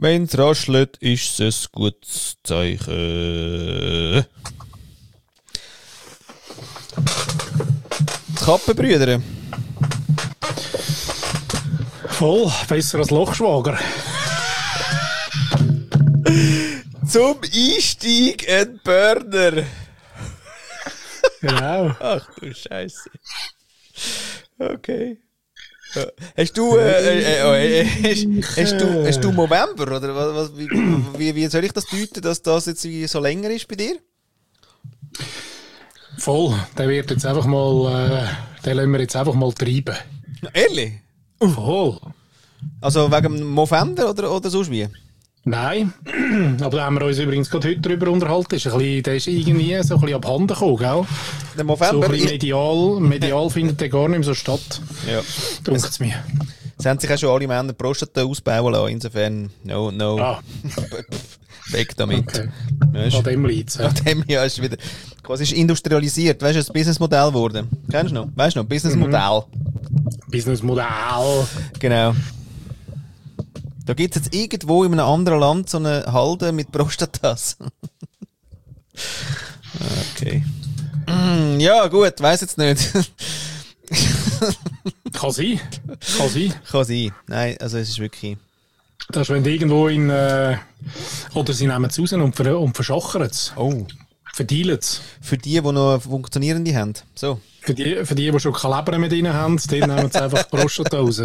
Wenn es raschelt, ist es ein gutes Zeichen. Die Kappenbrüder. Voll, besser als Lochschwager. Zum Einstieg ein Burner. Genau. Ach du Scheiße. Okay. Ja. Hast du November oder wie soll ich das deuten, dass das jetzt so länger ist bei dir? Voll, der wird jetzt einfach mal, den lassen wir jetzt einfach mal treiben. Ehrlich? Voll. Also wegen dem November oder sonst wie? Nein, aber da haben wir uns übrigens gerade heute darüber unterhalten. Der ist irgendwie so ein bisschen abhanden gekommen, gell? Der November? So ein bisschen medial findet der gar nicht mehr so statt. Ja. Dunkelt's mir. Es haben sich auch schon alle Männer Prostata ausbauen lassen, insofern, no. Ah. Weg damit. Okay. Ja, an dem liegt's. An dem ja, ist wieder, quasi ist industrialisiert, weißt du, ein Businessmodell geworden. Kennst du noch? Weißt du noch? Businessmodell. Businessmodell. Genau. Da gibt es jetzt irgendwo in einem anderen Land so eine Halde mit Prostatas. Okay. Ja, gut, weiss jetzt nicht. Kann sein. Kann sein. Nein, also es ist wirklich... Das ist, wenn du irgendwo oder sie nehmen es raus und verschachern es. Oh. Verdealen es. Für die noch funktionierende haben. So. Für die schon keine Leber mit drin haben, die nehmen sie einfach die Prostata raus.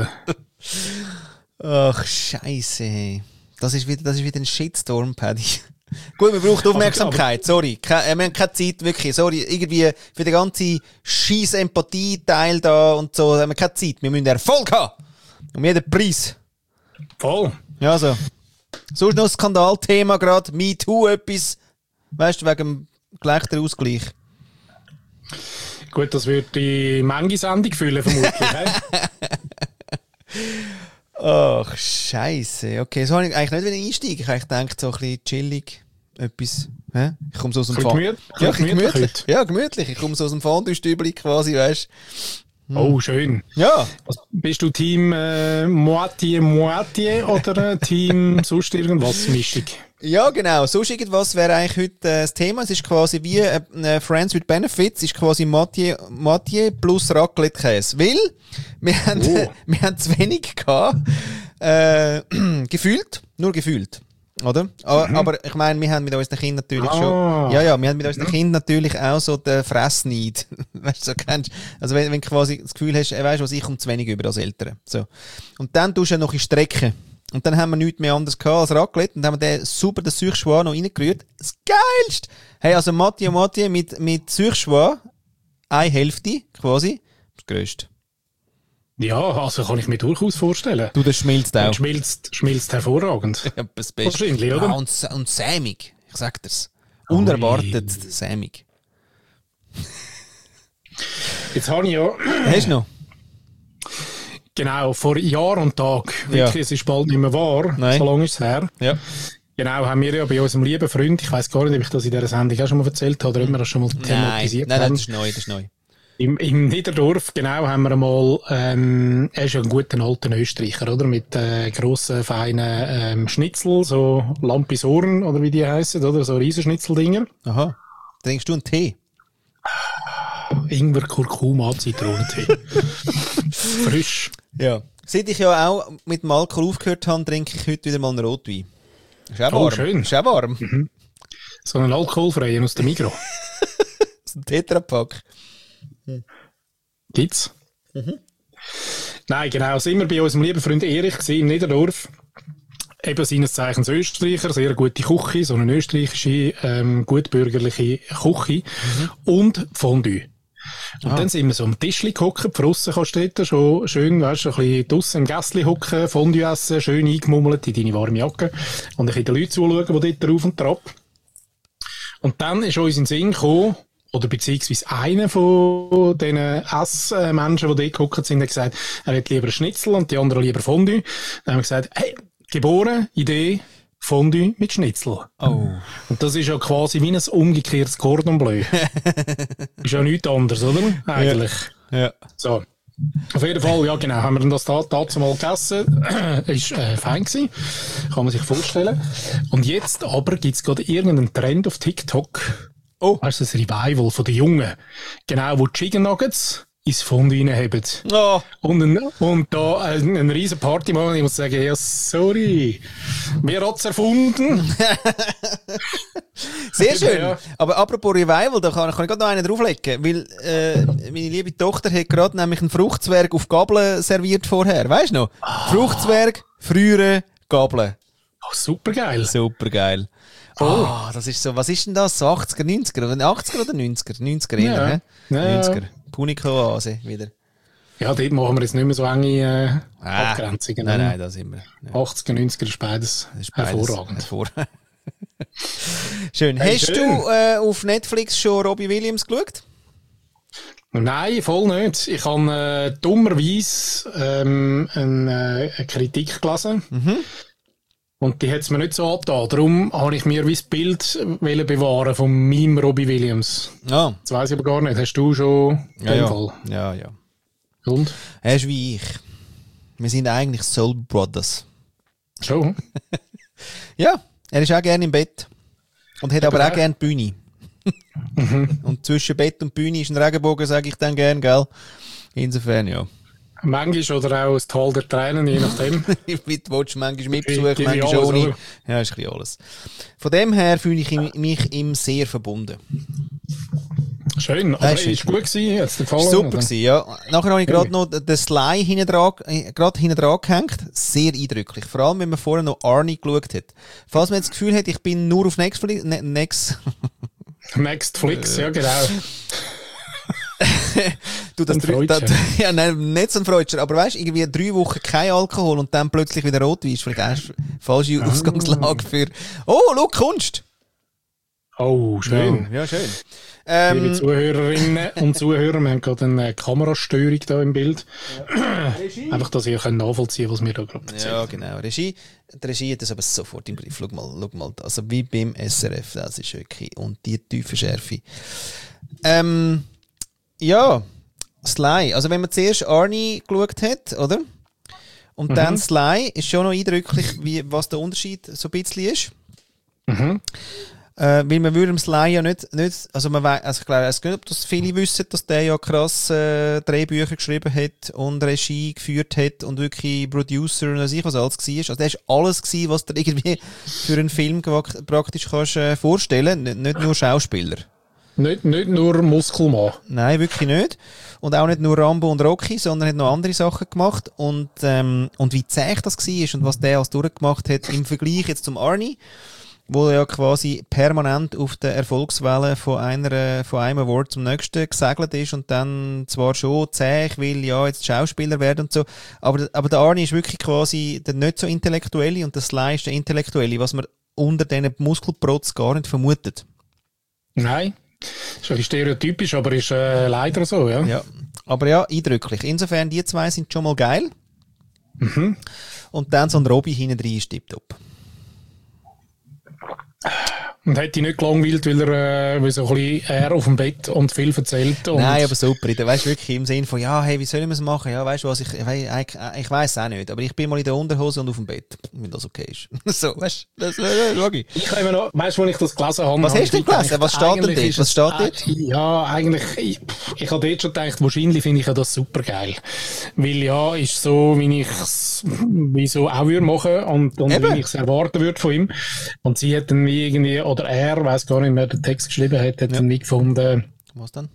Ach, Scheiße. Das ist wieder ein Shitstorm, Paddy. Gut, wir brauchen Aufmerksamkeit, sorry. Wir haben keine Zeit, wirklich. Sorry, irgendwie für den ganzen scheiß Empathie-Teil da und so haben wir keine Zeit. Wir müssen Erfolg haben. Um jeden Preis. Voll. Ja, so. Sonst noch ein Skandalthema gerade. MeToo etwas. Weißt du, wegen dem Geschlechterausgleich. Gut, das wird die Mangi-Sendung füllen, vermutlich. Ach, Scheiße. Okay, so habe ich eigentlich nicht wieder einsteigen. Ich habe gedacht, so ein bisschen chillig. Etwas. Hä? Ich komme so aus dem gemütlich. Ja, gemütlich. Ich komme so aus dem Fondue-Stübli quasi, weißt du. Oh, schön. Ja. Bist du Team Moitié oder Team sonst irgendwas Mischung? Ja, genau. Sonst irgendwas wäre eigentlich heute das Thema. Es ist quasi wie Friends with Benefits, ist quasi Moitié plus Raclette-Käse. Weil wir haben zu wenig gehabt. Nur gefühlt. Oder? Aber ich meine, wir haben mit unseren Kindern natürlich schon... Ja, wir haben mit unseren Kindern natürlich auch so den Fressneid. Weißt du, so kennst du? Also wenn du quasi das Gefühl hast, weißt du was, ich komme zu wenig über als Eltern. So. Und dann tust du noch in Strecken. Und dann haben wir nichts mehr anderes gehabt als Raclette und haben den super den Süchschwan noch reingerührt. Das Geilste! Hey, also Moitié mit Süchschwan, eine Hälfte quasi, das Größte. Ja, also kann ich mir durchaus vorstellen. Du, das schmilzt auch. Schmilzt hervorragend. Ja, das Beste. Wahrscheinlich, oder? Ja, und sämig. Ich sag dir's. Unerwartet sämig. Jetzt habe ich ja... Hast du noch? Genau, vor Jahr und Tag. Wirklich, ja. Es ist bald nicht mehr wahr. Nein. So lange ist es her. Ja. Genau, haben wir ja bei unserem lieben Freund, ich weiss gar nicht, ob ich das in dieser Sendung auch schon mal erzählt habe oder ob wir das schon mal thematisiert haben. Nein, das ist neu. Im Niederdorf, genau, haben wir einmal, er ist ja ein guter alter Österreicher, oder? Mit grossen, feinen Schnitzel, so Lampisoren, oder wie die heissen, oder? So Riesenschnitzeldinger. Aha. Trinkst du einen Tee? Ingwer, Kurkuma, Zitronentee. Frisch. Ja. Seit ich ja auch mit dem Alkohol aufgehört habe, trinke ich heute wieder mal einen Rotwein. Ist auch warm. Oh, schön. Ist auch warm. Mhm. So einen alkoholfreien aus dem Migros. Aus dem Tetrapack. Gibt's? Mhm. Nein, genau. Sind wir bei unserem lieben Freund Erich gewesen, im Niederdorf. Eben seines Zeichens Österreicher, sehr gute Küche, so eine österreichische, gutbürgerliche Küche und Fondue. Und dann sind wir so am Tischli gehockt, die Frossen kannst du dort schon schön, weißt du, ein bisschen draussen im Gässli hocken, Fondue essen, schön eingemummelt in deine warme Jacke und ein bisschen den Leuten zuschauen, die dort rauf und trab. Und dann ist uns in den Sinn gekommen, oder beziehungsweise einer von diesen Essmenschen, die dort gehockt sind, hat gesagt, er hätte lieber Schnitzel und die anderen lieber Fondue. Dann haben wir gesagt, hey, geboren, Idee, Fondue mit Schnitzel. Oh. Und das ist ja quasi wie ein umgekehrtes Cordon Bleu. Ist ja nichts anderes, oder? Eigentlich. Ja. So. Auf jeden Fall, ja genau, haben wir das dazu mal gegessen. Ist fein gewesen, kann man sich vorstellen. Und jetzt aber gibt's gerade irgendeinen Trend auf TikTok. Oh. Weißt du, das Revival von den Jungen. Genau, wo Chicken Nuggets ins Fondue reinheben. Oh. Und da eine riesen Party machen. Ich muss sagen, ja, sorry. Wer hat's erfunden? Sehr schön. Ja. Aber apropos Revival, da kann ich gerade noch einen drauflegen. Weil meine liebe Tochter hat gerade nämlich einen Fruchtzwerg auf Gabeln serviert vorher. Weißt du noch? Fruchtzwerg, Frühere, Gabeln. Oh, supergeil. Supergeil. Oh, das ist so, was ist denn das? So 80er, 90er? 80er oder 90er? 90er eher, ja. 90er. Punika-Oase wieder. Ja, dort machen wir jetzt nicht mehr so enge Abgrenzungen. Nein, da sind wir. Ja. 80er, 90er ist beides hervorragend. Schön. Hey, hast du auf Netflix schon Robbie Williams geschaut? Nein, voll nicht. Ich habe dummerweise eine Kritik gelesen. Mhm. Und die hat es mir nicht so angetan. Darum habe ich mir wie das Bild bewahren von meinem Robbie Williams. Ah. Das weiss ich aber gar nicht. Hast du schon den Fall? Ja. Und? Er ist wie ich. Wir sind eigentlich Soul Brothers. Schon? Ja, er ist auch gerne im Bett. Und hat aber auch gerne die Bühne. Und zwischen Bett und Bühne ist ein Regenbogen, sage ich dann gern, gell? Insofern, ja. Manchmal oder auch das Tal der Tränen, je nachdem. Willst manchmal mit Besuch, manchmal ohne. Ja, ist ein bisschen alles. Von dem her fühle ich mich ihm sehr verbunden. Schön, aber es war gut gewesen, jetzt super gewesen, ja. Nachher habe ich gerade noch den Sly hinten dran gehängt. Sehr eindrücklich. Vor allem, wenn man vorher noch Arnie geschaut hat. Falls man jetzt das Gefühl hat, ich bin nur auf Netflix, ja, genau. Du, ja, nein, nicht so ein Freudscher, aber weißt, irgendwie 3 Wochen kein Alkohol und dann plötzlich wieder Rotwein ist vielleicht erst falsche Ausgangslage für, schau, Kunst! Oh, schön. Ja, schön. Liebe Zuhörerinnen und Zuhörer, wir haben gerade eine Kamerastörung da im Bild. Ja. Einfach, dass ihr nachvollziehen könnt, was wir da gerade erzählen. Ja, genau. Die Regie hat das aber sofort im Griff. Schau mal. Also wie beim SRF, das ist wirklich. Und die tiefe Schärfe. Ja, Sly. Also wenn man zuerst Arnie geschaut hat, oder? Und dann Sly, ist schon noch eindrücklich, was der Unterschied so ein bisschen ist. Mhm. Weil man würde im Sly ja nicht also man weiss, also ich glaube nicht, ob das viele wissen, dass der ja krass Drehbücher geschrieben hat und Regie geführt hat und wirklich Producer und was alles war. Also der ist alles gewesen, was du irgendwie für einen Film praktisch kannst vorstellen, nicht nur Schauspieler. Nicht nur Muskelmann. Nein, wirklich nicht. Und auch nicht nur Rambo und Rocky, sondern hat noch andere Sachen gemacht. Und wie zäh das war und was der alles durchgemacht hat im Vergleich jetzt zum Arnie, wo er ja quasi permanent auf der Erfolgswelle von einem Award zum nächsten gesegelt ist und dann zwar schon zäh, ich will ja jetzt Schauspieler werden und so, aber der Arnie ist wirklich quasi der nicht so Intellektuelle und der Sly ist der Intellektuelle, was man unter diesen Muskelprotz gar nicht vermutet. Nein. Ist ein bisschen stereotypisch, aber ist leider so, ja. Ja, aber ja, eindrücklich. Insofern, die zwei sind schon mal geil. Mhm. Und dann so ein Robby hinten drin ist tipptopp. Und hat dich nicht gelangweilt, weil so ein bisschen er auf dem Bett und viel erzählt? Und nein, aber super. Weißt du, wirklich im Sinn von, ja, hey, wie sollen wir es machen? Ja, weißt du was, ich weiss auch nicht. Aber ich bin mal in der Unterhose und auf dem Bett, wenn das okay ist. So, weißt du, das schau ich. Ich habe noch, weißt du, wo ich das gelesen habe? Was hast du denn gelesen? Was steht denn dort? Was steht dort? Ja, eigentlich, ich habe dort schon gedacht, wahrscheinlich finde ich ja das super geil. Weil ja, ist so, wie ich es so auch würde machen und wie ich es erwarten würde von ihm. Und sie hat dann irgendwie, oder er, weiss gar nicht, wer den Text geschrieben hat, dann nicht gefunden. Was dann?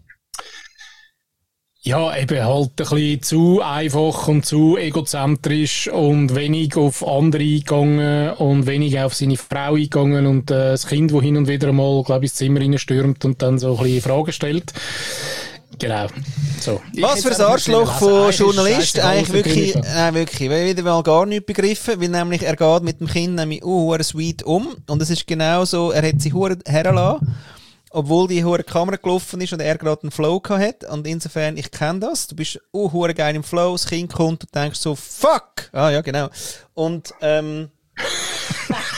Ja, eben halt ein bisschen zu einfach und zu egozentrisch und wenig auf andere eingegangen und wenig auf seine Frau eingegangen und das Kind, das hin und wieder mal, glaube ich, ins Zimmer reinstürmt und dann so ein bisschen Fragen stellt. Genau. So. Was für ein Arschloch von Journalist, eigentlich wirklich, wirklich, weil wieder mal gar nichts begriffen, weil nämlich er geht mit dem Kind nämlich sweet um und es ist genau so, er hat sie hergelassen, obwohl die hohe Kamera gelaufen ist und er gerade einen Flow gehabt hat und insofern, ich kenne das, du bist geil im Flow, das Kind kommt und denkst so, fuck! Ah ja, genau. Und, hey,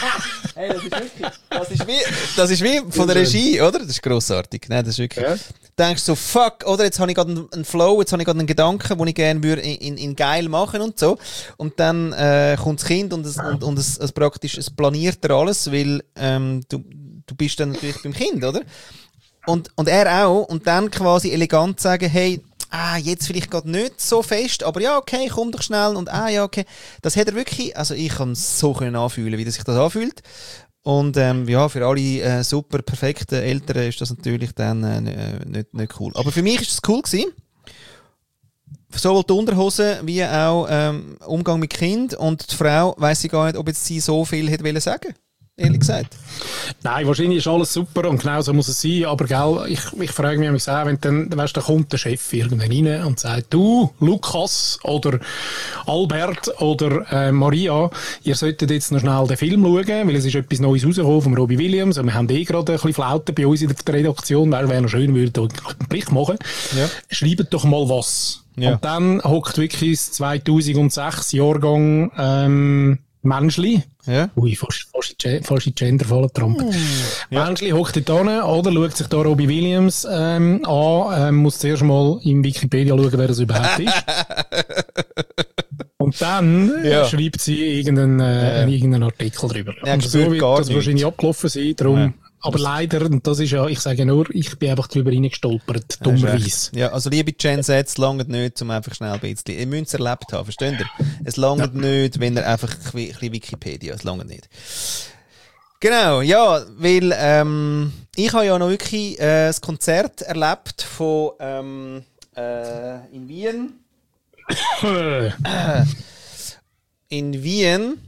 das ist wie von der Regie, oder? Das ist grossartig. Nein, das ist wirklich, denkst so, fuck, oder jetzt habe ich gerade einen Flow, jetzt habe ich gerade einen Gedanken, den ich gerne würde in geil machen und so. Und dann kommt das Kind und es praktisch, es planiert dir alles, weil du bist dann natürlich beim Kind, oder? Und er auch. Und dann quasi elegant sagen, hey, jetzt vielleicht gerade nicht so fest, aber ja, okay, komm doch schnell und ja, okay. Das hat er wirklich, also ich kann es so anfühlen, wie das sich das anfühlt. Und ja, für alle super perfekten Eltern ist das natürlich dann nicht cool. Aber für mich ist es cool gewesen. Sowohl die Unterhose wie auch Umgang mit Kind. Und die Frau weiss ich gar nicht, ob jetzt sie so viel hätte wollen sagen. Ehrlich gesagt. Nein, wahrscheinlich ist alles super und genau so muss es sein, aber gell, ich frage mich auch, wenn dann, weißt, da kommt der Chef irgendwann rein und sagt, du, Lukas oder Albert oder Maria, ihr solltet jetzt noch schnell den Film schauen, weil es ist etwas Neues rausgekommen von Robbie Williams und wir haben gerade ein bisschen Flauten bei uns in der Redaktion, wäre noch schön, würde einen Blick machen. Ja. Schreibt doch mal was. Ja. Und dann hockt wirklich das 2006 Jahrgang Menschli. Ja. Ui, fast in gendervollen Trump. Ja. Menschli hockt dort hin, oder schaut sich da Robbie Williams an, muss zuerst mal in Wikipedia schauen, wer das überhaupt ist. Und dann schreibt sie irgendeinen Artikel drüber. Ja, und so wird das wahrscheinlich abgelaufen sein, darum... Aber leider, und das ist ja, ich sage nur, ich bin einfach drüber reingestolpert, dummerweise. Ja, also liebe Gen Z, es langt nicht, um einfach schnell ein bisschen, ihr müsst es erlebt haben, versteht ihr? Es langt nicht, wenn ihr einfach ein bisschen Wikipedia, es langt nicht. Genau, ja, weil, ich habe ja noch wirklich, das Konzert erlebt von, in Wien. In Wien,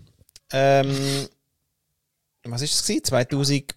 was ist es gewesen? 2002.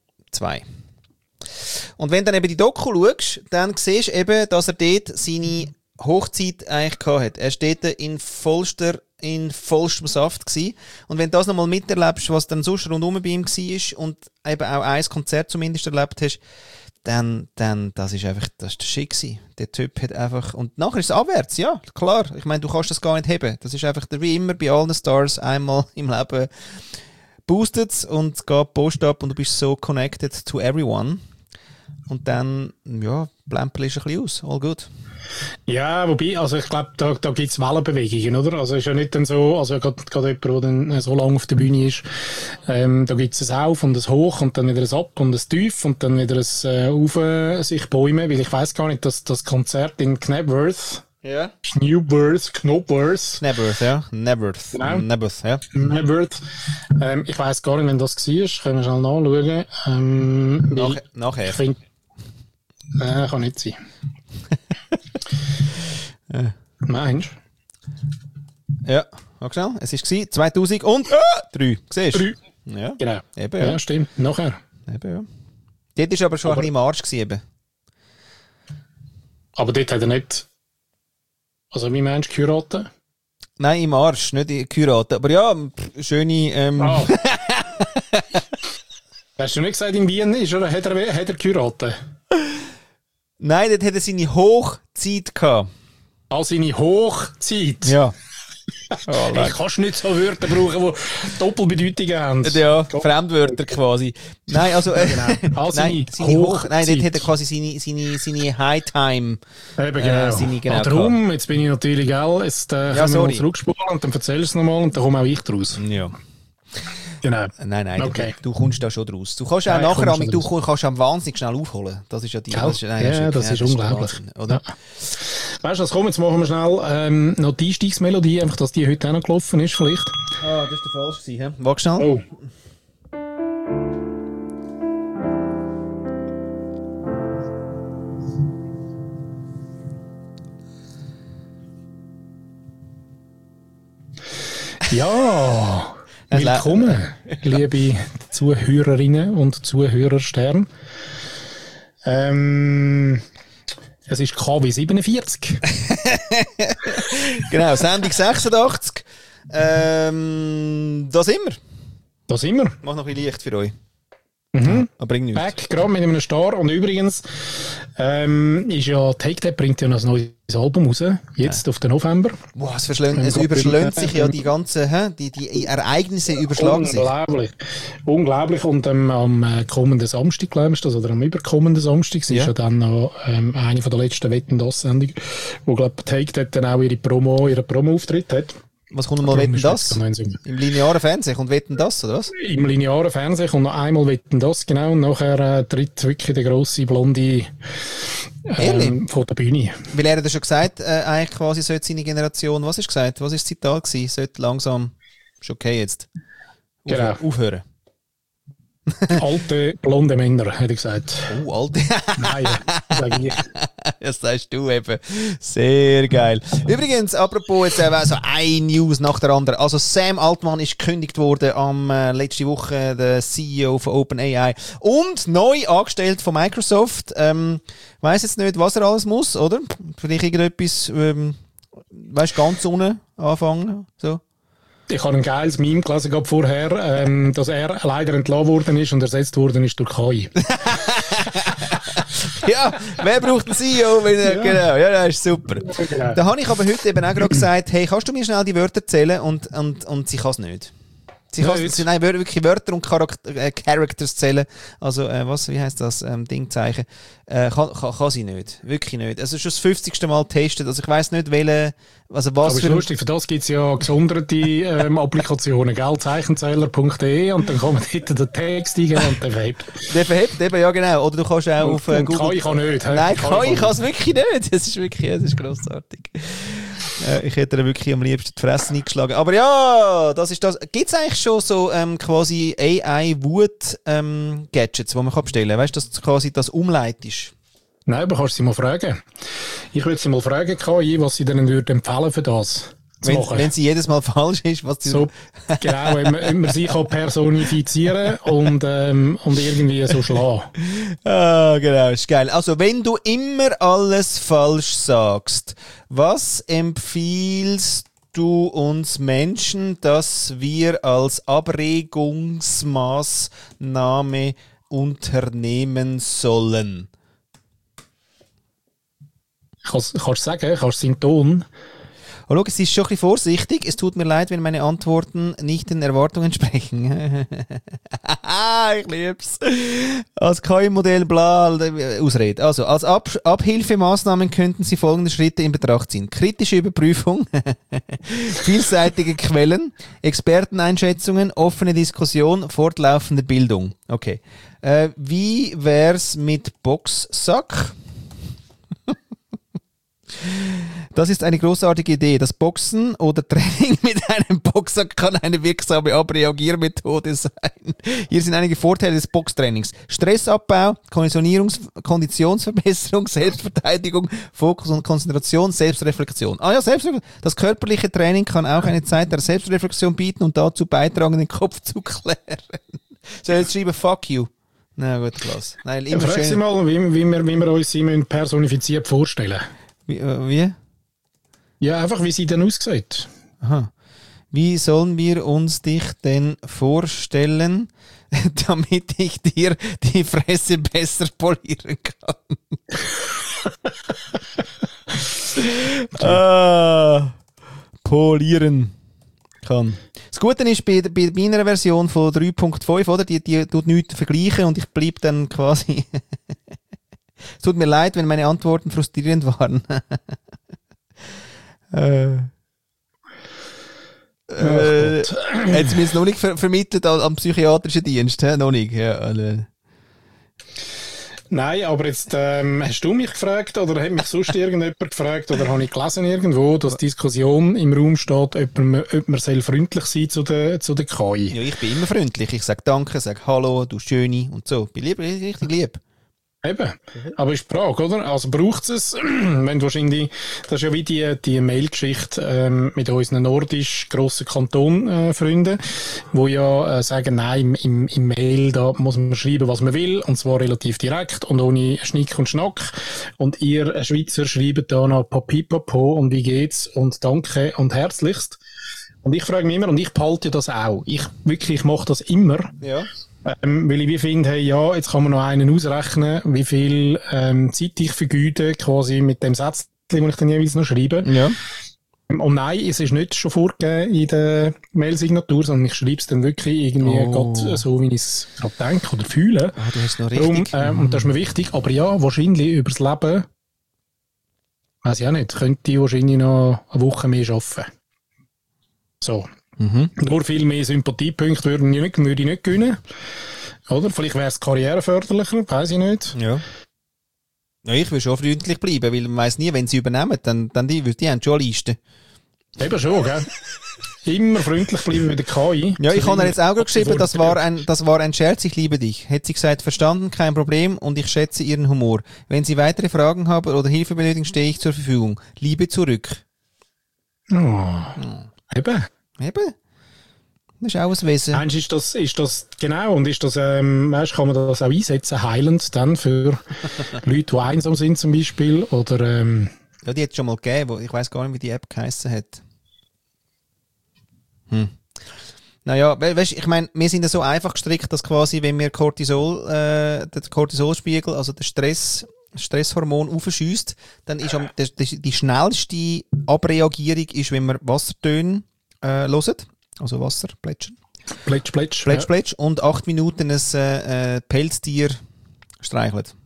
Und wenn du dann eben die Doku schaust, dann siehst du eben, dass er dort seine Hochzeit eigentlich gehabt hat. Er steht in vollstem Saft gewesen. Und wenn du das nochmal miterlebst, was dann sonst rundum bei ihm war und eben auch ein Konzert zumindest erlebt hast, dann, das ist einfach, das ist der Shit gewesen. Der Typ hat einfach, und nachher ist es abwärts, ja, klar. Ich meine, du kannst das gar nicht haben. Das ist einfach, wie immer bei allen Stars, einmal im Leben boostet und geht Post ab und du bist so connected to everyone. Und dann, ja, blempelst du ein bisschen aus. All good. Ja, wobei, also ich glaube, da gibt es Wellenbewegungen, oder? Also ist ja nicht dann so, also gerade jemand, der dann so lange auf der Bühne ist, da gibt es ein Auf und ein Hoch und dann wieder ein Ab und ein Tief und dann wieder ein Auf sich bäumen, weil ich weiss gar nicht, dass das Konzert in Knebworth, ja. Knebworth, ja. Knebworth, genau. Ja. Knebworth. Ich weiss gar nicht, wenn das war. Können wir schnell nachschauen. Nachher. Ich finde, kann nicht sein. Meinst du? Ja, schau schnell. Es war 2003. Siehst du? Ja. Genau. Eben, ja. Ja, stimmt. Nachher. Eben, ja. Dort war aber schon ein bisschen im Arsch gewesen, aber dort hat er nicht... Also, wie meinst du, geheiratet? Nein, im Arsch, nicht geheiratet. Aber ja, schöne... Hast du nicht gesagt, in Wien ist, oder hat er geheiratet? Nein, dort hat er seine Hochzeit gehabt. Seine Hochzeit? Ja. Ich kannst nicht so Wörter brauchen, die Doppelbedeutungen haben. Ja, Fremdwörter quasi. Nein, also... genau. Nein, dort hat er quasi seine High-Time... Eben genau. Darum, jetzt bin ich natürlich, jetzt können wir mal zurückspulen und dann erzählst du es nochmal und dann komme auch ich draus. Ja. Genau. Nein, okay. du kommst da schon draus. Du kannst auch nachher, du kannst wahnsinnig schnell aufholen. Das ist ja die... Das ist unglaublich. Oder? Ja. Weißt du was, komm, jetzt machen wir schnell noch die Einstiegsmelodie, einfach, dass die heute auch noch gelaufen ist, vielleicht. Das ist der falsch gewesen, hä? Wag schnell. Oh. Ja... Willkommen, liebe Zuhörerinnen und Zuhörerstern. Es ist KW 47. Genau, Sendung 86. Da sind wir. Da sind wir. Mach noch ein bisschen Licht für euch. Aber irgendwie Back, gerade mit einem Star. Und übrigens ist ja Take That bringt ja noch ein neues Album raus, jetzt auf den November. Boah, es überschlägt sich ja die ganzen, die Ereignisse überschlagen sich. Unglaublich. Und am kommenden Samstag, glaube ich, oder am überkommenden Samstag, ist ja dann noch eine von der letzten Wetten das Sendungen, wo, glaube ich, Take That dann auch ihren Promo-Auftritt hat. Was kommt mal Wetten das? Im linearen Fernsehen kommt Wetten das, oder was? Im linearen Fernsehen kommt noch einmal Wetten das, genau. Und nachher tritt wirklich der grosse Blonde von der Bühne. Weil er hat ja schon gesagt, eigentlich quasi sollte seine Generation, was ist gesagt? Was ist das Zitat gewesen? Sollte langsam, ist okay jetzt, aufhören. Alte, blonde Männer, hätte ich gesagt. Oh, alte. Nein, sage ich. Das sagst du eben. Sehr geil. Übrigens, apropos jetzt so ein News nach der anderen. Also Sam Altman ist gekündigt worden am letzte Woche, der CEO von OpenAI und neu angestellt von Microsoft. Weiss jetzt nicht, was er alles muss, oder? Vielleicht irgendetwas, weißt, ganz unten anfangen, so. Ich habe ein geiles Meme gelesen gerade vorher, dass er leider entlassen worden ist und ersetzt worden ist durch KI. Ja, wer braucht einen CEO? Genau, ja, das ist super. Genau. Da habe ich aber heute eben auch gerade gesagt, hey, kannst du mir schnell die Wörter zählen? Und sie kann es nicht. Sie nein, wirklich Wörter und Characters zählen. Also, wie heisst das? Dingzeichen. Kann sie nicht. Wirklich nicht. Also, schon das 50. Mal getestet. Also, ich weiss nicht, welche, also was aber ist lustig, für das gibt es ja gesonderte Applikationen, gell? Zeichenzähler.de und dann kann man dort den Text eingeben und der verhebt. Der verhebt eben, ja genau. Oder du kannst auch auf Google... KI kann nicht. Nein, KI kann es wirklich nicht. Das ist grossartig. Ich hätte da wirklich am liebsten die Fresse eingeschlagen. Aber ja, das ist das. Gibt es eigentlich schon so quasi AI-Wut-Gadgets, die man bestellen kann? Weißt du, dass quasi das umleitest? Nein, aber kannst du sie mal fragen. Ich würde sie mal fragen, KI, was sie denen würde empfehlen für das. Wenn sie jedes Mal falsch ist, was sie... So, genau, wenn man sie kann personifizieren und irgendwie so schlagen. Ah, genau, ist geil. Also, wenn du immer alles falsch sagst, was empfiehlst du uns Menschen, dass wir als Abregungsmaßnahme unternehmen sollen? Kannst du sagen? Kannst du seinen Ton... Oh, schau, es ist schon ein bisschen vorsichtig. Es tut mir leid, wenn meine Antworten nicht den Erwartungen entsprechen. Ich lieb's. Als KI-Modell, bla, Ausrede. Also, als Abhilfemaßnahmen könnten Sie folgende Schritte in Betracht ziehen. Kritische Überprüfung, vielseitige Quellen, Experteneinschätzungen, offene Diskussion, fortlaufende Bildung. Okay. Wie wär's mit Boxsack? Das ist eine großartige Idee. Das Boxen oder Training mit einem Boxsack kann eine wirksame Abreagiermethode sein. Hier sind einige Vorteile des Boxtrainings. Stressabbau, Konditionsverbesserung, Selbstverteidigung, Fokus und Konzentration, Selbstreflexion. Ah ja, das körperliche Training kann auch eine Zeit der Selbstreflexion bieten und dazu beitragen, den Kopf zu klären. So, jetzt schreiben Fuck you. Na gut, klasse. Nein, immer frag Sie mal, wie wir uns sie personifiziert vorstellen. Wie? Ja, einfach wie sie denn aussieht. Aha. Wie sollen wir uns dich denn vorstellen, damit ich dir die Fresse besser polieren kann? Polieren kann. Das Gute ist, bei meiner Version von 3.5, oder? Die tut nichts vergleichen und ich bleibe dann quasi... Es tut mir leid, wenn meine Antworten frustrierend waren. Hat sie mir jetzt noch nicht vermittelt am psychiatrischen Dienst, he? Noch nicht. Ja, Nein, aber jetzt hast du mich gefragt oder hat mich sonst irgendjemand gefragt oder habe ich gelesen irgendwo, dass Diskussion im Raum steht, ob man freundlich sein zu der KI. Ja, ich bin immer freundlich. Ich sage Danke, sage Hallo, du Schöne und so. Bin richtig lieb. Eben. Aber ist die Frage, oder? Also braucht es, wenn wahrscheinlich, das ist ja wie die Mail-Geschichte mit unseren nordisch grossen Kantonfreunden, wo ja sagen, nein, im Mail, da muss man schreiben, was man will, und zwar relativ direkt und ohne Schnick und Schnack. Und ihr Schweizer schreibt da noch Papipapo und wie geht's und danke und herzlichst. Und ich frage mich immer, und ich behalte das auch. Ich mache das immer. Ja. Weil ich wie finde, hey, ja, jetzt kann man noch einen ausrechnen, wie viel Zeit ich vergeude, quasi mit dem Satz, den ich dann jeweils noch schreibe. Ja. Und nein, es ist nicht schon vorgegeben in der Mail-Signatur, sondern ich schreibe es dann wirklich irgendwie gerade so, wie ich es gerade denke oder fühle. Ah, du hast noch richtig. Und das ist mir wichtig. Aber ja, wahrscheinlich übers Leben, weiss ich auch nicht, könnte ich wahrscheinlich noch eine Woche mehr arbeiten. So. Nur viel mehr Sympathiepunkte würde ich nicht gewinnen. Oder? Vielleicht wäre es karriereförderlicher, weiss ich nicht. Ja. Ja, ich will schon freundlich bleiben, weil man weiss nie, wenn sie übernehmen, dann die haben schon Listen. Eben schon, gell? Immer freundlich bleiben mit der KI. Ja, ich habe ihr jetzt auch geschrieben, das war ein Scherz, ich liebe dich. Hätte sie gesagt, verstanden, kein Problem und ich schätze ihren Humor. Wenn Sie weitere Fragen haben oder Hilfe benötigen, stehe ich zur Verfügung. Liebe zurück. Eben. Das ist auch ein Wesen. Meinst du, ist das, genau, und ist das, weißt, kann man das auch einsetzen, heilend dann für Leute, die einsam sind zum Beispiel, oder, Ja, die hat es schon mal gegeben, ich weiss gar nicht, wie die App geheissen hat. Naja, weißt, ich meine, wir sind ja so einfach gestrickt, dass quasi, wenn wir den Cortisolspiegel, also das Stresshormon aufschießt, dann ist die schnellste Abreagierung ist, wenn wir Wassertöne hören. Also Wasser, plätschern. Plätsch. Und 8 Minuten ein Pelztier streichelt.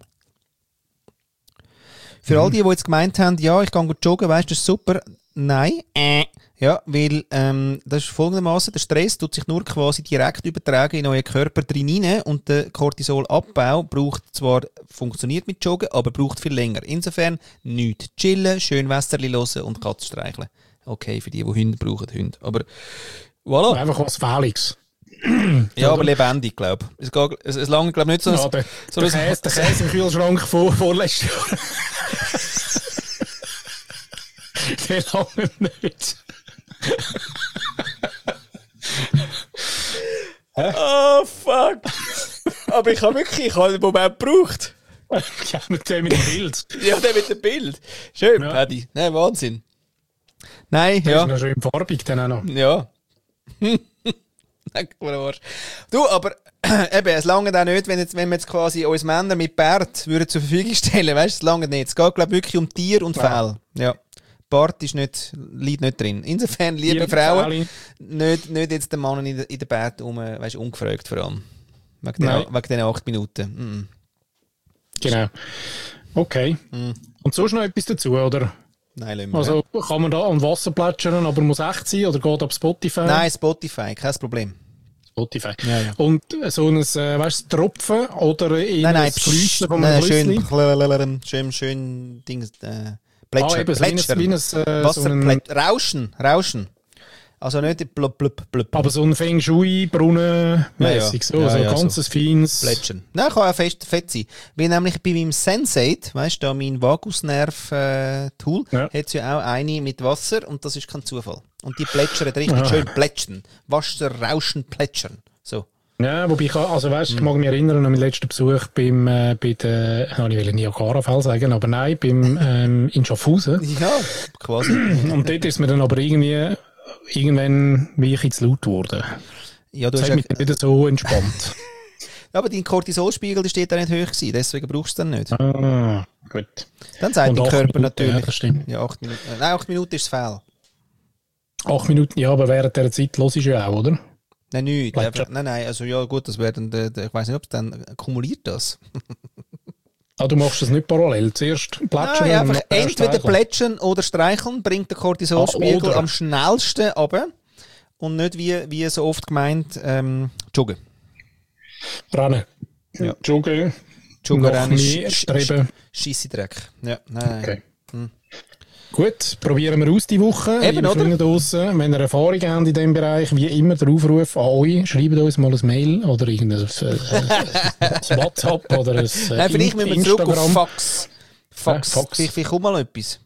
Für all die jetzt gemeint haben, ja, ich kann gut joggen, weißt du, das ist super. Nein. Ja, weil das ist folgendermaßen: Der Stress tut sich nur quasi direkt übertragen in euren Körper drin und der Cortisolabbau funktioniert mit Joggen, aber braucht viel länger. Insofern nichts. Chillen, schön Wässerli hören und Katze streicheln. Okay, für die Hunde brauchen, Hunde. Aber voilà. Einfach was Fähliges. Ja, aber lebendig, glaube ich. Es lange, glaube ich, nicht so... Ja, der Käse im Kühlschrank vorletztes Jahr. Der lange nicht. Oh, fuck. Aber ich habe einen Moment gebraucht. Ja, mit dem Bild. Ja, der mit dem Bild. Schön, ja. Paddy. Nein, Wahnsinn. Nein, das ja. ist noch schön farbig dann auch noch. Ja. Du, aber eben, es lange auch nicht, wenn wir jetzt quasi uns Männer mit Bart würden zur Verfügung stellen, weißt du, es lange nicht. Es geht, glaube ich, wirklich um Tier und Fell. Ja. Bart liegt nicht drin. Insofern, liebe Frauen, nicht jetzt den Mann in der Bart ungefragt vor allem. Wegen den 8 Minuten. Genau. Okay. Und sonst noch etwas dazu, oder? Nein, also kann man da an Wasser plätschern, aber muss echt sein, oder geht ab Spotify? Nein, Spotify, kein Problem. Spotify. Ja. Und so ein Tropfen oder in ein Flüssen von einem Flüssli? Schön Dings, Plätschern. Rauschen. Also nicht blub, blub, blub. Aber so ein Feng Shui-Brunnen-mäßig, so ein ganzes feines... Plätschern. Nein, kann auch fett sein. Weil nämlich bei meinem Sensate, weißt du, mein Vagusnerv-Tool, hat es ja auch eine mit Wasser und das ist kein Zufall. Und die plätschern richtig schön plätschern. Wasser, Rauschen, plätschern. So. Ja, wobei ich mag mich erinnern an meinen letzten Besuch bei der, ich will Niagara-Fell sagen, aber nein, in Schaffhausen. Ja, quasi. Und dort ist mir dann aber irgendwann bin ich zu laut geworden. Ja, das hat mich dann wieder so entspannt. Ja, aber dein Cortisolspiegel steht da nicht hoch gewesen, deswegen brauchst du es dann nicht. Ah, gut. Dann sagt dein Körper Minuten, natürlich. Ja, das stimmt. Ja, 8 Minuten. Nein, 8 Minuten ist es fehl. 8 Minuten, ja, aber während dieser Zeit los ist ja auch, oder? Nein, nicht. Nein, also ja gut, das wäre dann, ich weiss nicht, ob es dann kumuliert das. Du machst das nicht parallel. Zuerst plätschern. Nein, einfach entweder plätschern oder streicheln bringt der Cortisolspiegel am schnellsten runter und nicht wie so oft gemeint joggen. Rennen. Ja. Joggen, rennen, streben. Scheisse-Dreck. Ja, nein. Okay. Gut, probieren wir aus die Woche. Eben, oder? Draussen, wenn ihr Erfahrung habt in diesem Bereich, wie immer der Aufruf an euch, schreibt uns mal ein Mail oder irgendein WhatsApp oder ein Nein, vielleicht müssen wir zurück auf Fax. Vielleicht kommt mal etwas.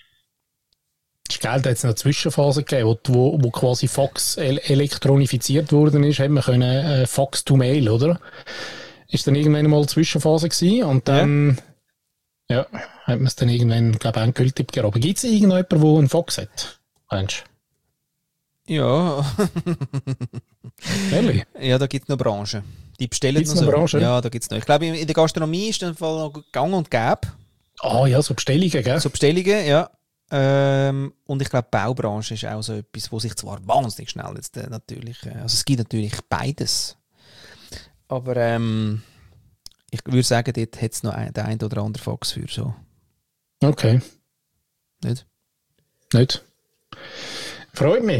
Das ist geil, da hat es noch eine Zwischenphase gegeben, wo quasi Fax elektronifiziert worden ist, hat man können Fax to Mail, oder? Ist dann irgendwann mal eine Zwischenphase gewesen und dann... Ja, hat man es dann irgendwann, glaube ich, endgültig gegeben. Aber gibt es irgendjemanden, der einen Fax hat? Meinst du? Ja. Ehrlich? Ja, da gibt es noch Branchen. Die bestellen Gibt's noch so. Branche? Ja, da gibt's noch. Ich glaube, in der Gastronomie ist dann Fall noch gang und gäbe. Ah ja, so Bestellungen, gell? So Bestellungen, ja. Und ich glaube, die Baubranche ist auch so etwas, wo sich zwar wahnsinnig schnell jetzt natürlich, also es gibt natürlich beides. Aber ich würde sagen, dort hat es noch den einen oder anderen Fox für so. Okay. Nicht? Nicht? Freut mich.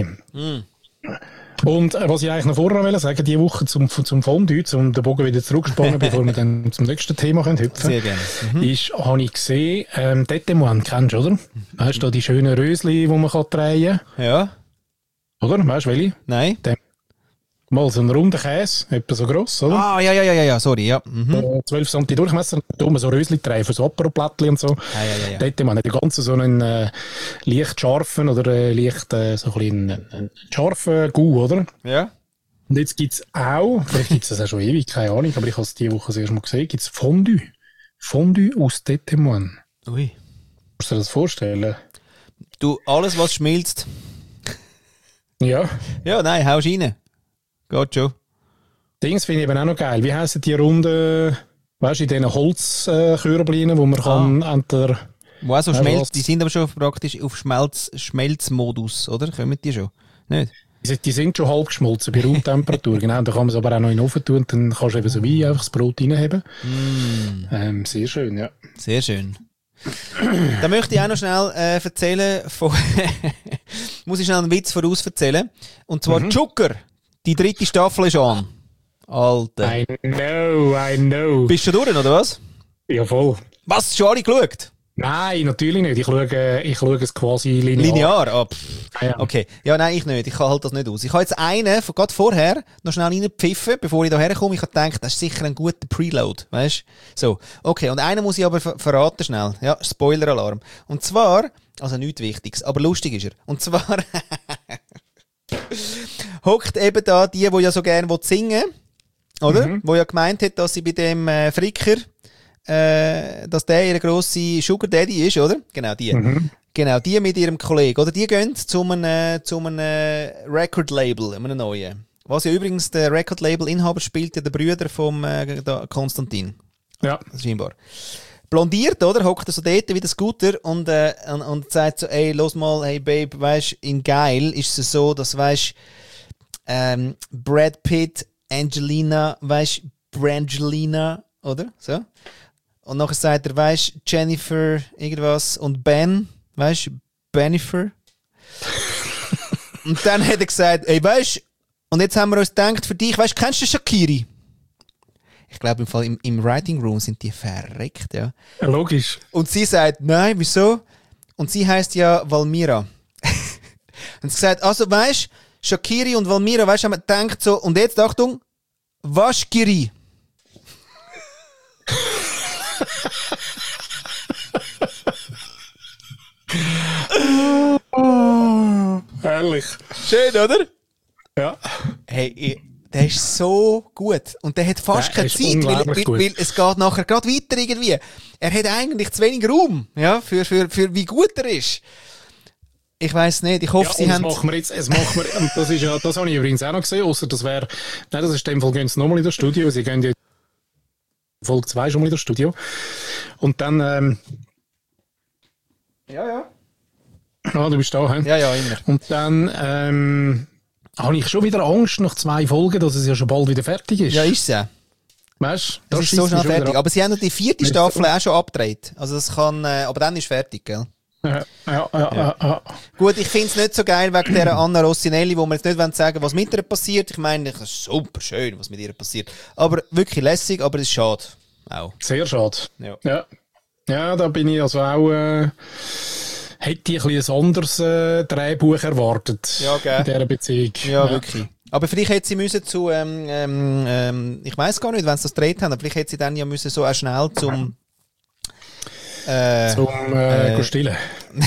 Und was ich eigentlich noch vorher wollte sagen, diese Woche zum Fondue, um den Bogen wieder zurückzuspannen, bevor wir dann zum nächsten Thema können hüpfen Sehr gerne. habe ich gesehen, Tetemoine, kennst du, oder? Weißt du, die schönen Rösli, die man drehen kann? Ja. Oder? Weißt du, welche? Nein. Mal so ein runder Käse, etwa so gross, oder? Ah, ja, sorry, ja. 12 cm Durchmesser, da tun wir so Rösli drehen, für so Aperoplättchen und so. Ja. Dort hat man den ganzen so einen leicht scharfen oder leicht so ein bisschen einen scharfen Gau, oder? Ja. Und jetzt gibt es auch, vielleicht gibt es das auch schon ewig, keine Ahnung, aber ich habe es diese Woche das erste Mal gesehen, gibt es Fondue. Fondue aus Tetemoine. Ui. Musst du dir das vorstellen? Du, alles was schmilzt. Ja. Ja, nein, haust rein. Geht schon. Dings finde ich eben auch noch geil. Wie heissen die runden, weißt du, in diesen Holzkörblinen, wo man kann entweder... Wo auch so schmelzt, die sind aber schon praktisch auf Schmelzmodus, oder? Kommen die schon? Nicht? Die sind schon halb geschmolzen bei Raumtemperatur, genau. Da kann man es aber auch noch in den Ofen tun und dann kannst du eben so wie einfach das Brot reinheben. Sehr schön, ja. Sehr schön. Da möchte ich auch noch schnell erzählen muss ich schnell einen Witz voraus erzählen. Und zwar Zucker. Die 3. Staffel ist an. Alter. I know. Bist du durch, oder was? Ja, voll. Was? Schon alle geschaut? Nein, natürlich nicht. Ich schaue es quasi linear. Ah, Ja. okay. Ja, nein, ich nicht. Ich kann halt das nicht aus. Ich habe jetzt einen, gerade vorher, noch schnell reingepfiffen, bevor ich da herkomme. Ich habe gedacht, das ist sicher ein guter Preload. Weißt du? So. Okay. Und einen muss ich aber verraten schnell. Ja, Spoiler-Alarm. Und zwar, also nichts Wichtiges, aber lustig ist er. Und zwar, hockt eben da die ja so gerne singen will, oder? Wo ja gemeint hat, dass sie bei dem Fricker, dass der ihre grosse Sugar Daddy ist, oder? Genau, die. Genau, die mit ihrem Kollegen, oder? Die gehen zu einem Record-Label, einem neuen. Was ja übrigens der Record-Label-Inhaber spielt, ja der Brüder vom Konstantin. Ja. Scheinbar. Blondiert, oder? Hockt er so dort wie der Scooter und sagt so, ey, los mal, hey Babe, weisst, in Geil ist es so, dass, weisst, Brad Pitt, Angelina, weisst, Brangelina, oder? So. Und nachher sagt er, weisst, Jennifer, irgendwas, und Ben, weisst, Benifer. Und dann hat er gesagt, ey, weisst, und jetzt haben wir uns gedacht, für dich, weisst, kennst du Shakiri? Ich glaube, im Fall im Writing Room sind die verreckt, ja. Ja, logisch. Und sie sagt, nein, wieso? Und sie heisst ja Valmira. Und sie sagt, also weisst, Shakiri und Valmira, weisst, haben wir gedacht so, und jetzt Achtung, Waschkiri. Herrlich. Schön, oder? Ja. Hey, der ist so gut. Und der hat fast keine Zeit, weil es geht nachher gerade weiter irgendwie. Er hat eigentlich zu wenig Raum, ja, für wie gut er ist. Ich weiss nicht, ich hoffe, sie haben... Das machen wir, und das ist ja, das habe ich übrigens auch noch gesehen, ausser das wäre, nein, das ist in dem Fall, gehen sie nochmal in das Studio, sie gehen ja Folge 2 schon mal in das Studio. Und dann, Ja. Ah, du bist da, hä? Ja, immer. Und dann, habe ich schon wieder Angst nach 2 Folgen, dass es ja schon bald wieder fertig ist. Ja, ist es ja. Weißt du? Das ist so schnell fertig. Aber sie haben noch die 4. Staffel auch schon abgedreht. Also das kann, aber dann ist fertig, gell? Ja. Gut, ich finde es nicht so geil wegen dieser Anna Rossinelli, wo wir jetzt nicht sagen wollen, was mit ihr passiert. Ich meine, es ist super schön, was mit ihr passiert. Aber wirklich lässig, aber es ist schade. Auch. Sehr schade. Ja, da bin ich also auch... hätte ich ein bisschen ein anderes Drehbuch erwartet in dieser Beziehung. Ja, wirklich. Aber vielleicht hätte sie müssen zu, ich weiss gar nicht, wenn sie das gedreht haben, aber vielleicht hätte sie dann ja müssen so auch schnell zum stillen.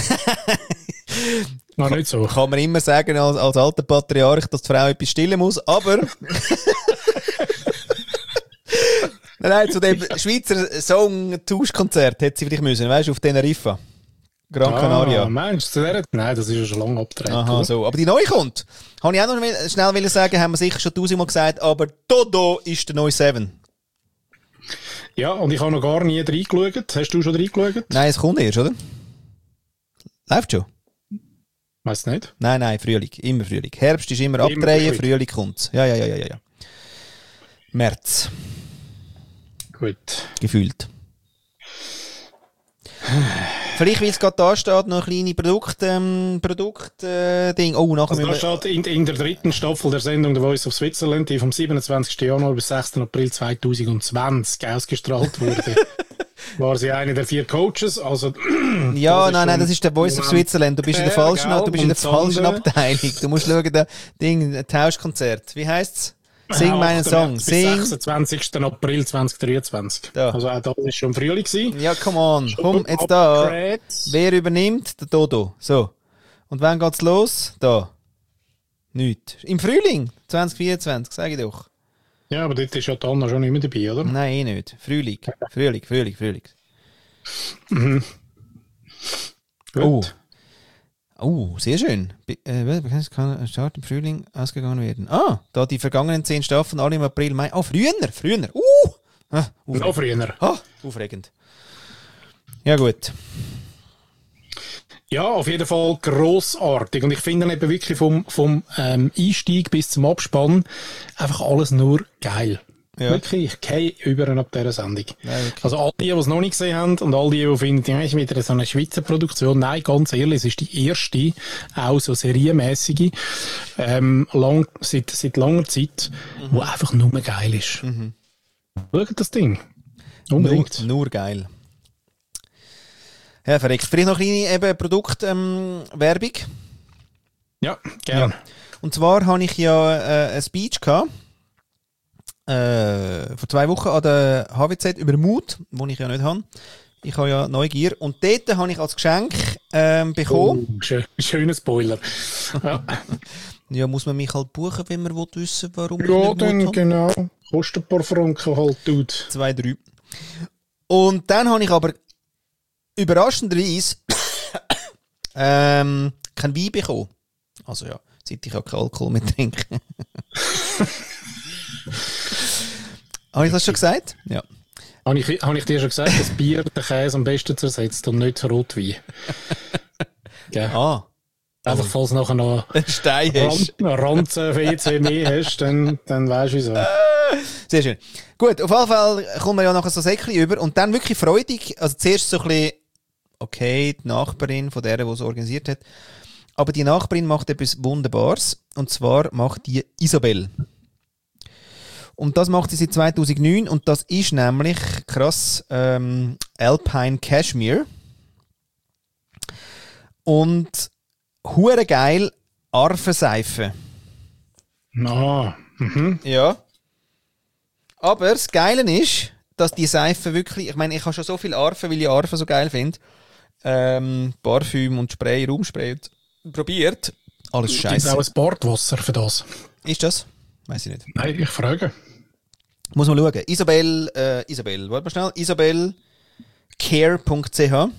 Noch nicht so. Kann man immer sagen als alter Patriarch, dass die Frau etwas stillen muss, aber... Nein, zu dem Schweizer Song-Tauschkonzert hätte sie vielleicht müssen, weißt du, auf Teneriffa. Gran Canaria. Meinst du, nein, das ist ja schon lange abgedreht. Aha, so. Aber die neue kommt. Habe ich auch noch schnell sagen, haben wir sicher schon 1000-mal gesagt, aber Dodo ist der neue 7. Ja, und ich habe noch gar nie reingeschaut. Hast du schon reingeschaut? Nein, es kommt erst, oder? Läuft schon? Weiss nicht. Nein, Frühling. Immer Frühling. Herbst ist immer abdrehen, Frühling kommt. Ja. März. Gut. Gefühlt. Vielleicht, weil es gerade da steht, noch eine kleine Produkt-Ding. Oh, nachher Also da steht in der 3. Staffel der Sendung The Voice of Switzerland, die vom 27. Januar bis 6. April 2020 ausgestrahlt wurde. War sie eine der 4 Coaches, also... Ja, nein, das ist der Voice of Switzerland. Du bist in der falschen, Abteilung. Du musst schauen, der Ding, Tauschkonzert. Wie heisst's? Sing meinen Song. Sing. 26. April 2023. Da. Also auch da war schon Frühling gewesen. Ja, come on. Komm, jetzt da. Wer übernimmt? Der Dodo. So. Und wann geht's los? Da. Nicht. Im Frühling 2024, sag ich doch. Ja, aber dort ist ja Anna schon nicht mehr dabei, oder? Nein, eh nicht. Frühling. Mhm. Gut. Oh, sehr schön. Kann Start im Frühling ausgegangen werden. Da die vergangenen 10 Staffeln, alle im April, Mai. Früher. Noch früher. Aufregend. Ja, gut. Ja, auf jeden Fall grossartig. Und ich finde eben wirklich vom Einstieg bis zum Abspann einfach alles nur geil. Ja. Wirklich, ich gehe über ab dieser Sendung. Ja, also all die es noch nicht gesehen haben und all die finden, ja, ist wieder so eine Schweizer Produktion. Nein, ganz ehrlich, es ist die erste, auch so serienmäßige, seit langer Zeit, wo einfach nur geil ist. Schaut das Ding. Unbedingt. Nur geil. Ja, verreckt. Vielleicht noch eine kleine Produktwerbung. Ja, gerne. Ja. Und zwar habe ich ja ein Speech gehabt, vor 2 Wochen an der HWZ über Mut, den ich ja nicht habe. Ich habe ja Neugier. Und dort habe ich als Geschenk bekommen. Schöner Spoiler. Ja. Ja, muss man mich halt buchen, wenn man wissen will, warum ich nicht dann Mut genau. Kostet ein paar Franken halt, dude. 2, 3. Und dann habe ich aber überraschenderweise kein Wein bekommen. Also ja, seit ich auch keinen Alkohol mehr trinke. Habe ich das schon gesagt? Ja. Habe ich dir schon gesagt, dass Bier den Käse am besten zersetzt und nicht Rotwein? Ja. Einfach, falls nachher noch ein Stein hast. Ranzen WC mehr hast, dann weißt du wieso. Sehr schön. Gut, auf jeden Fall kommen wir ja nachher so Säckchen über und dann wirklich freudig, also zuerst so ein bisschen, okay, die Nachbarin von der, die es organisiert hat, aber die Nachbarin macht etwas Wunderbares und zwar macht die Isabel. Und das macht sie seit 2009 und das ist nämlich, krass, Alpine Cashmere. Und hure geil, Arfenseife. Ja. Aber das Geile ist, dass die Seife wirklich, ich meine, ich habe schon so viel Arfen, weil ich Arfen so geil finde. Parfüm und Spray, Raumspray probiert. Alles scheiße. Gibt es auch ein Bordwasser für das? Ist das? Weiß ich nicht. Nein, ich frage. Muss man schauen. Isabel, warte mal schnell. isabelcare.ch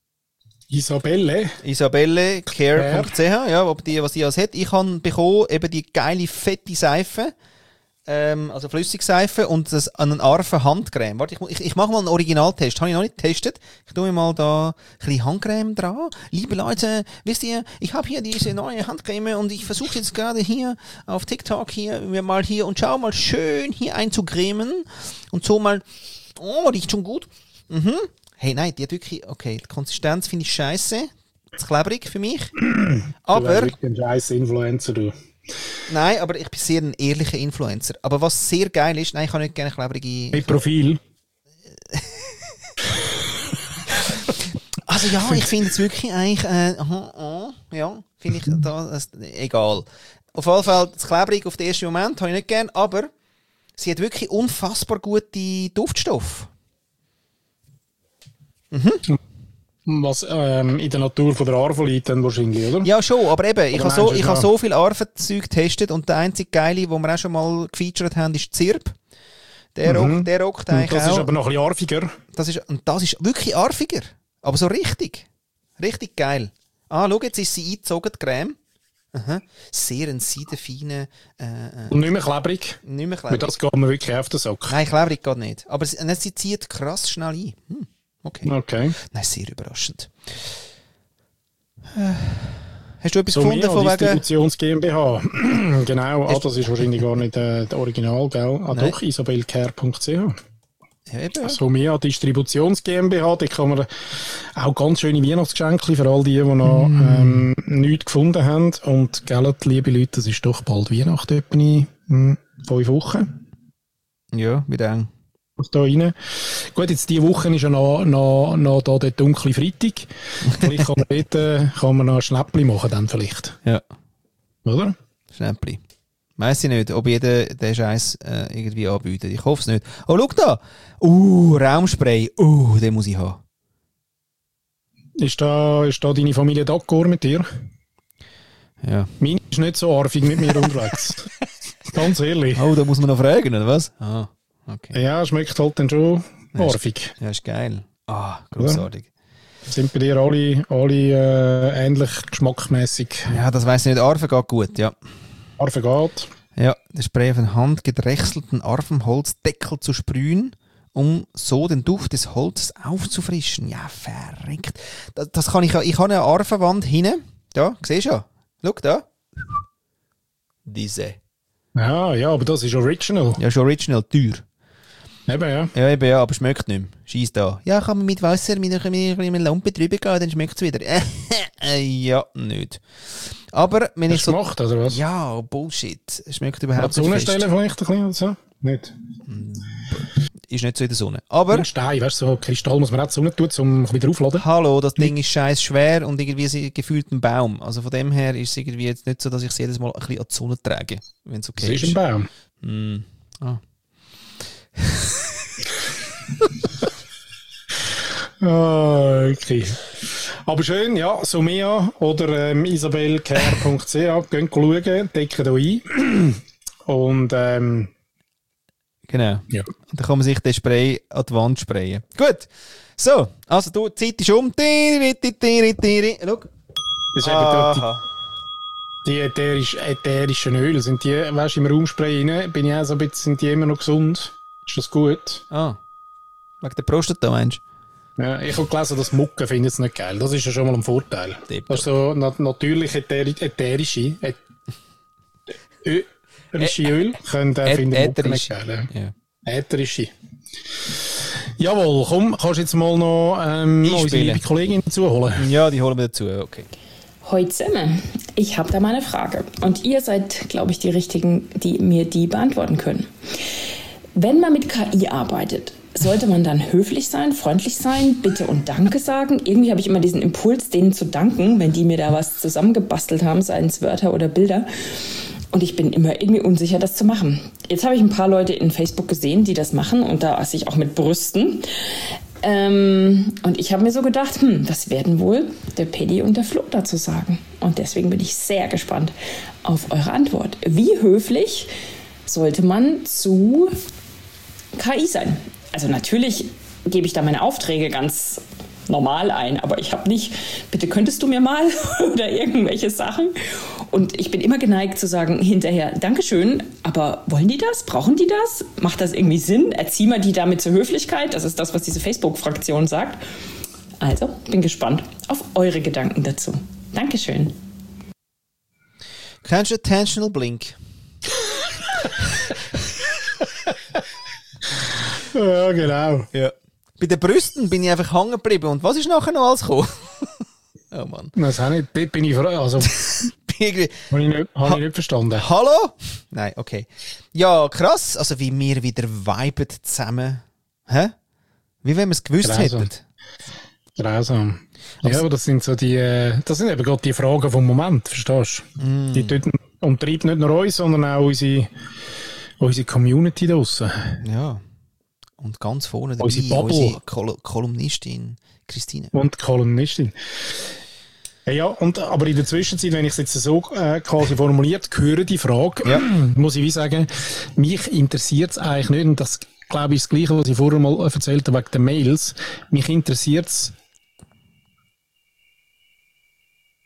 Isabellecare.ch, ja, ob die, was die alles hat. Ich habe bekommen, eben die geile, fette Seife, also Flüssigseife und das einen Arfen Handcreme. Warte, ich mache mal einen Originaltest. Habe ich noch nicht getestet. Ich tue mir mal da ein bisschen Handcreme dran. Liebe Leute, wisst ihr, ich habe hier diese neue Handcreme und ich versuche jetzt gerade hier auf TikTok hier und schau mal schön hier einzucremen und so mal, riecht schon gut. Hey, nein, die hat wirklich, okay, die Konsistenz finde ich scheiße. Das ist klebrig für mich. Aber. Du bist ein scheiß Influencer, du. Nein, aber ich bin sehr ein ehrlicher Influencer. Aber was sehr geil ist, nein, ich kann nicht gerne klebrige. Mit Profil. Also ja, ich finde es wirklich eigentlich, ja, finde ich egal. Auf jeden Fall, das Klebrig auf den ersten Moment habe ich nicht gern, aber sie hat wirklich unfassbar gute Duftstoffe. Was in der Natur von der Arve liegt dann wahrscheinlich, oder? Ja, schon, aber eben, ich habe so viel Arvenzeug getestet und der einzige geile, den wir auch schon mal gefeatured haben, ist Zirb. Der rockt eigentlich auch. Das ist aber noch ein bisschen arfiger. Das ist wirklich arfiger, aber so richtig. Richtig geil. Ah, schau, jetzt ist sie eingezogen, die Creme. Aha. Sehr ein seidenfeiner... Und nicht mehr klebrig. Nicht mehr Weil klebrig. das geht mir wirklich auf den Sack. Nein, klebrig geht nicht. Aber sie zieht krass schnell ein. Okay. Nein, sehr überraschend. Hast du etwas gefunden von wegen... Distributions GmbH. Genau, das ist wahrscheinlich gar nicht der Original, gell? Doch, isabelcare.ch. Ja, eben. Somea Distributions GmbH, da kann man auch ganz schöne Weihnachtsgeschenke für all die noch nichts gefunden haben. Und, gell, liebe Leute, das ist doch bald Weihnachten, etwa in 5 Wochen. Ja, wie eng. Da rein. Gut, jetzt diese Woche ist ja noch da der dunkle Freitag. Vielleicht kann man dort noch ein Schnäppchen machen, dann vielleicht. Ja. Oder? Schnäppli. Weiss ich nicht, ob jeder den Scheiß irgendwie anbietet. Ich hoffe es nicht. Oh, schau da! Raumspray. Den muss ich haben. Ist da deine Familie d'accord mit dir? Ja. Meine ist nicht so arfig mit mir unterwegs. Ganz ehrlich. Oh, da muss man noch fragen, oder was? Ah, okay. Ja, schmeckt halt dann schon arfig. Ja, ist geil. Großartig. Sind bei dir alle ähnlich geschmackmäßig? Ja, das weiss ich nicht. Arven geht gut, ja. Arfe geht. Ja, der Spray auf den handgedrechselten Arvenholzdeckel zu sprühen, um so den Duft des Holzes aufzufrischen. Ja, verrückt. Das kann ich habe eine Arvenwand hinten. Da, siehst du ja. Schau da. Diese. Ja, aber das ist original. Ja, ist original, teuer. Eben, ja. Ja, eben, ja, aber schmeckt nicht mehr. Scheiss da. Ja, kann man mit Wasser, mit einer Lampe drüber gehen, dann schmeckt es wieder. Ja, nicht. Aber wenn ich so... Gemacht, oder was? Ja, Bullshit. Es schmeckt überhaupt nicht Sonnenstellen vielleicht ein bisschen oder so? Nicht? Ist nicht so in der Sonne. Aber... Ein Stein, weißt du, so Kristall muss man auch in die Sonne tun, um wieder aufzuladen. Hallo, das Ding ist scheiß schwer und irgendwie gefühlt ein Baum. Also von dem her ist es irgendwie jetzt nicht so, dass ich es jedes Mal ein bisschen an die Sonne trage, wenn es okay ist. Das ist ein Baum. Okay. Aber schön, ja, Somea oder isabelcare.ch, gehen schauen, decken da ein. Und genau. Ja. Und dann kann man sich den Spray an die Wand sprayen. Gut. So, also du, die Zeit ist um. Schau. Das ist eben die ätherischen Öle. Sind die, weißt du, im Raumspray rein, bin ich auch so ein bisschen, sind die immer noch gesund? Ist das gut? Wegen der Prostata, meinst du? Ja, ich habe gelesen, dass Mucke finden es nicht geil. Das ist ja schon mal ein Vorteil. Depot. Also natürlich ätherische Öl können finden Mucke nicht geil. Ja. Ätherische. Jawohl, komm, kannst du jetzt mal noch unsere liebe Kollegin dazuholen? Ja, die holen wir dazu, okay. Hoi zusammen, ich habe da mal eine Frage und ihr seid, glaube ich, die Richtigen, die mir die beantworten können. Wenn man mit KI arbeitet, sollte man dann höflich sein, freundlich sein, Bitte und Danke sagen? Irgendwie habe ich immer diesen Impuls, denen zu danken, wenn die mir da was zusammengebastelt haben, seien es Wörter oder Bilder. Und ich bin immer irgendwie unsicher, das zu machen. Jetzt habe ich ein paar Leute in Facebook gesehen, die das machen und da asse ich auch mit Brüsten. Und ich habe mir so gedacht, was werden wohl der Paddy und der Flo dazu sagen? Und deswegen bin ich sehr gespannt auf eure Antwort. Wie höflich sollte man zu KI sein? Also natürlich gebe ich da meine Aufträge ganz normal ein, aber ich habe nicht, bitte könntest du mir mal oder irgendwelche Sachen. Und ich bin immer geneigt zu sagen hinterher, Dankeschön, aber wollen die das? Brauchen die das? Macht das irgendwie Sinn? Erziehen wir die damit zur Höflichkeit? Das ist das, was diese Facebook-Fraktion sagt. Also, bin gespannt auf eure Gedanken dazu. Dankeschön. Kennst du Attentional Blink? Ja, genau. Ja. Bei den Brüsten bin ich einfach hängen geblieben. Und was ist nachher noch alles gekommen? Oh Mann. Das habe ich, dort bin ich also, habe ich nicht verstanden. Hallo? Nein, okay. Ja, krass. Also wie wir wieder viben zusammen. Hä? Wie wenn wir es gewusst hätten. Grausam. Ja, aber das sind so das sind eben gerade die Fragen vom Moment, verstehst du? Die umtreibt nicht nur uns, sondern auch unsere Community draussen. Ja. Und ganz vorne dabei unsere Kolumnistin Christine. Und Kolumnistin. Ja, aber in der Zwischenzeit, wenn ich es jetzt so quasi formuliert höre, die Frage, muss ich wie sagen, mich interessiert es eigentlich nicht, und das glaube ich ist das Gleiche, was ich vorher mal erzählt habe wegen den Mails, mich interessiert es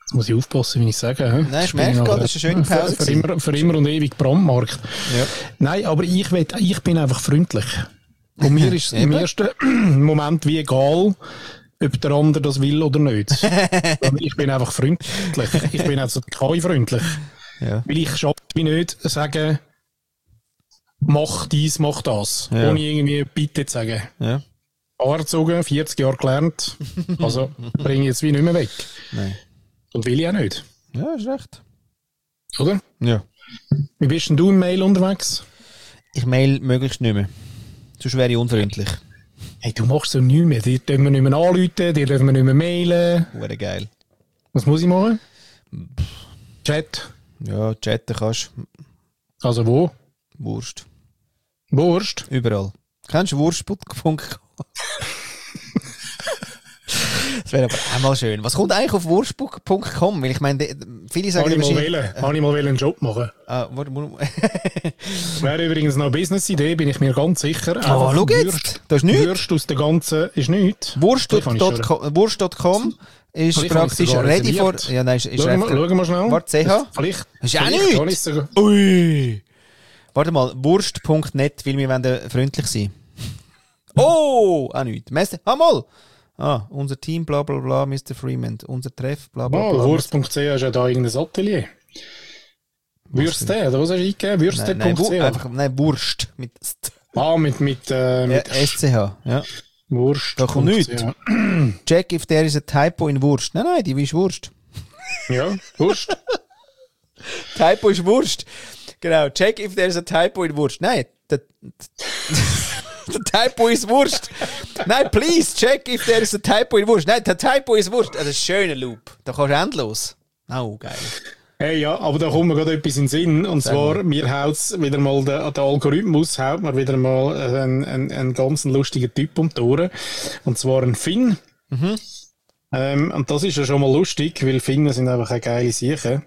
Jetzt muss ich aufpassen, wie ich sage. He? Nein, ich merke gerade, das ist eine schöne Pause. Für immer und ewig Brandmarkt. Ja. Nein, aber ich bin einfach freundlich. Und mir ist es im ersten Moment wie egal, ob der andere das will oder nicht. Ich bin einfach freundlich. Ich bin also KI-freundlich. Ja. Weil ich schaffe nicht sagen, mach dies, mach das. Ja. Ohne irgendwie Bitte zu sagen. Ja. Angezogen, 40 Jahre gelernt. Also bringe ich jetzt wie nicht mehr weg. Nein. Und will ich auch nicht. Ja, ist recht. Oder? Ja. Wie bist denn du im Mail unterwegs? Ich mail möglichst nicht mehr. Sonst wäre ich unfreundlich. Hey, du machst so nichts mehr. Dir dürfen wir nicht mehr anrufen, dir dürfen wir nicht mehr mailen. Wäre geil. Was muss ich machen? Chat. Ja, chatten kannst du. Also wo? Wurst. Wurst? Überall. Kennst du Wurst.com? Das wäre aber auch mal schön. Was kommt eigentlich auf Wurst.com? Weil ich meine, viele sagen... Habe ich mal einen Job machen. Wäre übrigens noch eine Business-Idee, bin ich mir ganz sicher. Oh, schau jetzt! Das ist nichts. Wurst aus der ganzen... Ist nichts. Wurst.com ist praktisch ready for... Ja, nein, ist schauen wir schnell. Warte, CH? Vielleicht. Ist auch nichts. Ui! Warte mal, Wurst.net, weil wir wollen freundlich sein. Oh! Auch nichts. Mal! Unser Team, bla bla bla, Mr. Freeman. Unser Treff, bla bla bla. Wurst.ch ist ja da irgendein Atelier. Würste, oder was hast du eingegeben? Würste.ch? Nein, Wurst. Mit SCH. Ja. Wurst. Da kommt nichts. Check if there is a typo in Wurst. Nein, die ist Wurst. Ja, Wurst. Typo ist Wurst. Genau, check if there is a typo in Wurst. Nein, der Typo ist Wurst. Nein, please check if there is a typo in Wurst. Nein, der Typo ist Wurst. Das ist ein schöner Loop. Da kannst du endlos. Oh, geil. Hey, ja, aber da kommt mir gerade etwas in den Sinn. Und zwar, mir haut's wieder mal, der Algorithmus haut mir wieder mal einen ganz lustigen Typ um die Ohren. Und zwar ein Finn. Mhm. Und das ist ja schon mal lustig, weil Finnen sind einfach eine geile Sache.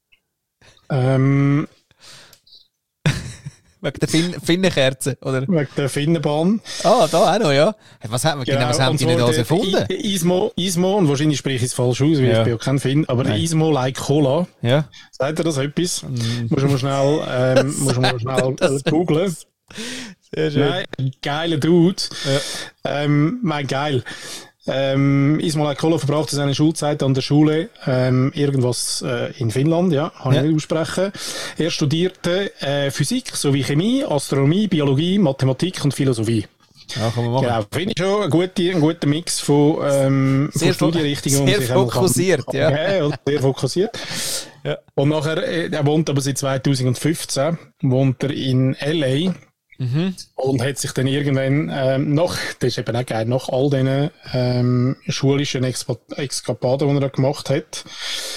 Wegen der Finnenkerze, oder? Wegen der Finnenbahn. Da auch noch, ja. Was haben die nicht alles erfunden? Ismo, und wahrscheinlich spreche ich es falsch aus, weil ich bin ja kein Finn, aber der Ismo like Cola. Ja. Sagt ihr das etwas? Muss man schnell googlen. Sehr schön. Nein, geiler Dude. Ja. Geil. Ismo like Cola verbrachte seine Schulzeit an der Schule irgendwas in Finnland, kann ich nicht aussprechen. Er studierte Physik sowie Chemie, Astronomie, Biologie, Mathematik und Philosophie. Ja, kann man machen. Genau, finde ich schon ein guter Mix von Studienrichtungen. Sehr fokussiert, sehr fokussiert. Ja. Und nachher, er wohnt aber seit 2015, wohnt er in L.A., und hat sich dann irgendwann das ist eben auch geil, nach all diesen schulischen Exkapaden, die er da gemacht hat.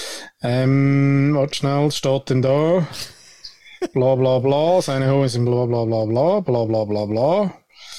Warte schnell, steht denn da? Bla bla bla, seine Hosen bla bla bla bla, bla bla bla bla.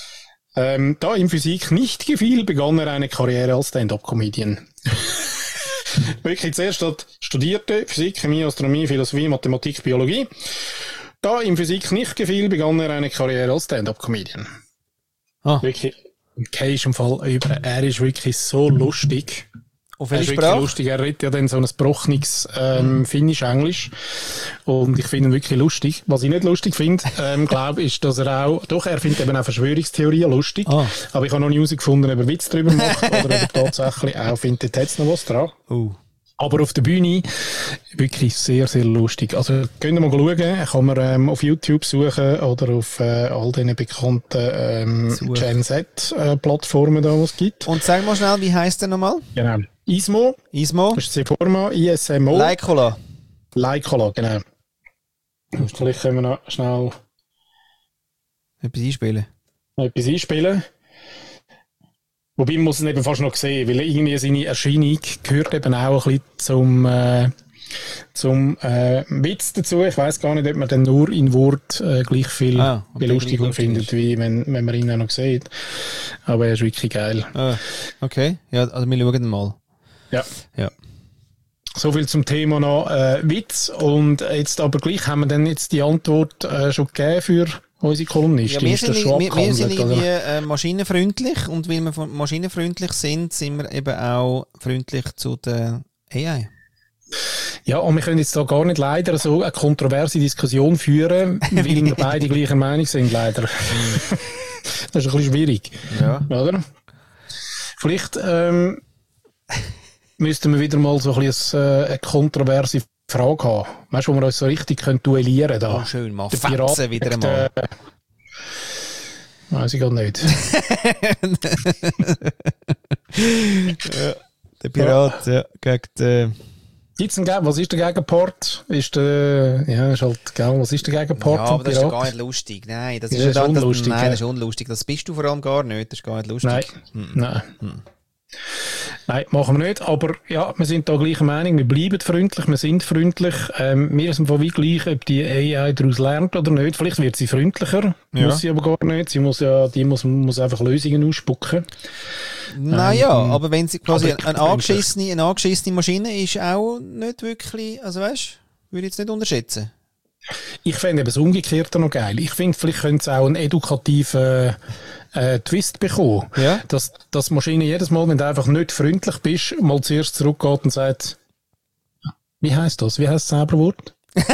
Da ihm Physik nicht gefiel, begann er eine Karriere als Stand-up-Comedian. Wirklich zuerst studierte Physik, Chemie, Astronomie, Philosophie, Mathematik, Biologie. Da ihm Physik nicht gefiel, begann er eine Karriere als Stand-up-Comedian. Wirklich, im Fall über. Er ist wirklich so lustig. Auf welche Sprache? Lustig. Er redet ja dann so ein gebrochenes Finnisch-Englisch. Und ich finde ihn wirklich lustig. Was ich nicht lustig finde, glaube ist, dass er er findet eben auch Verschwörungstheorien lustig. Aber ich habe noch nie herausgefunden, ob er Witz darüber macht oder ob er tatsächlich auch findet, da jetzt noch was dran. Aber auf der Bühne wirklich sehr, sehr lustig. Also, könnt ihr mal schauen. Kann man auf YouTube suchen oder auf all diesen bekannten Gen Z-Plattformen, die es gibt. Und sag mal schnell, wie heisst der nochmal? Genau. Ismo. Das ist Seforma, ISMO. Laikola, genau. Vielleicht können wir noch schnell etwas einspielen. Wobei man muss es eben fast noch sehen, weil irgendwie seine Erscheinung gehört eben auch ein bisschen zum Witz dazu. Ich weiss gar nicht, ob man dann nur in Wort gleich viel Belustigung findet, wie wenn man ihn auch noch sieht. Aber er ist wirklich geil. Okay, ja, also wir schauen mal. Ja. So viel zum Thema noch Witz. Und jetzt aber gleich haben wir dann jetzt die Antwort schon gegeben für unsere Kolumnistin. Ja, wir sind irgendwie maschinenfreundlich, und weil wir maschinenfreundlich sind wir eben auch freundlich zu der AI. Ja, und wir können jetzt da gar nicht leider so eine kontroverse Diskussion führen, weil wir beide gleicher Meinung sind, leider. Das ist ein bisschen schwierig. Ja. Oder? Vielleicht müssten wir wieder mal so ein bisschen eine kontroverse Frage haben. Weißt du, wo wir uns so richtig duellieren können? Oh, schön, mal fetzen wieder einmal. Weiß ich gar nicht. Ja, der Pirat, ja, gegen den... Was ist der Gegenpart? Ist halt, was ist der Gegenpart? Ja, aber das ist ja gar nicht lustig. Nein, das ist unlustig. Nein, das ist unlustig. Das bist du vor allem gar nicht. Das ist gar nicht lustig. Nein. Nein, machen wir nicht. Aber ja, wir sind da gleicher Meinung. Wir bleiben freundlich, wir sind freundlich. Wir sind von wie gleich, ob die AI daraus lernt oder nicht. Vielleicht wird sie freundlicher, muss sie aber gar nicht. Sie muss muss einfach Lösungen ausspucken. Naja, aber wenn sie quasi eine angeschissene Maschine ist, auch nicht wirklich, also weißt, würde ich jetzt nicht unterschätzen. Ich fände eben das Umgekehrte noch geil. Ich finde, vielleicht könnte es auch einen edukativen Twist bekommen. Ja? Dass die Maschine jedes Mal, wenn du einfach nicht freundlich bist, mal zuerst zurückgeht und sagt, wie heisst das? Wie heisst das Zauberwort?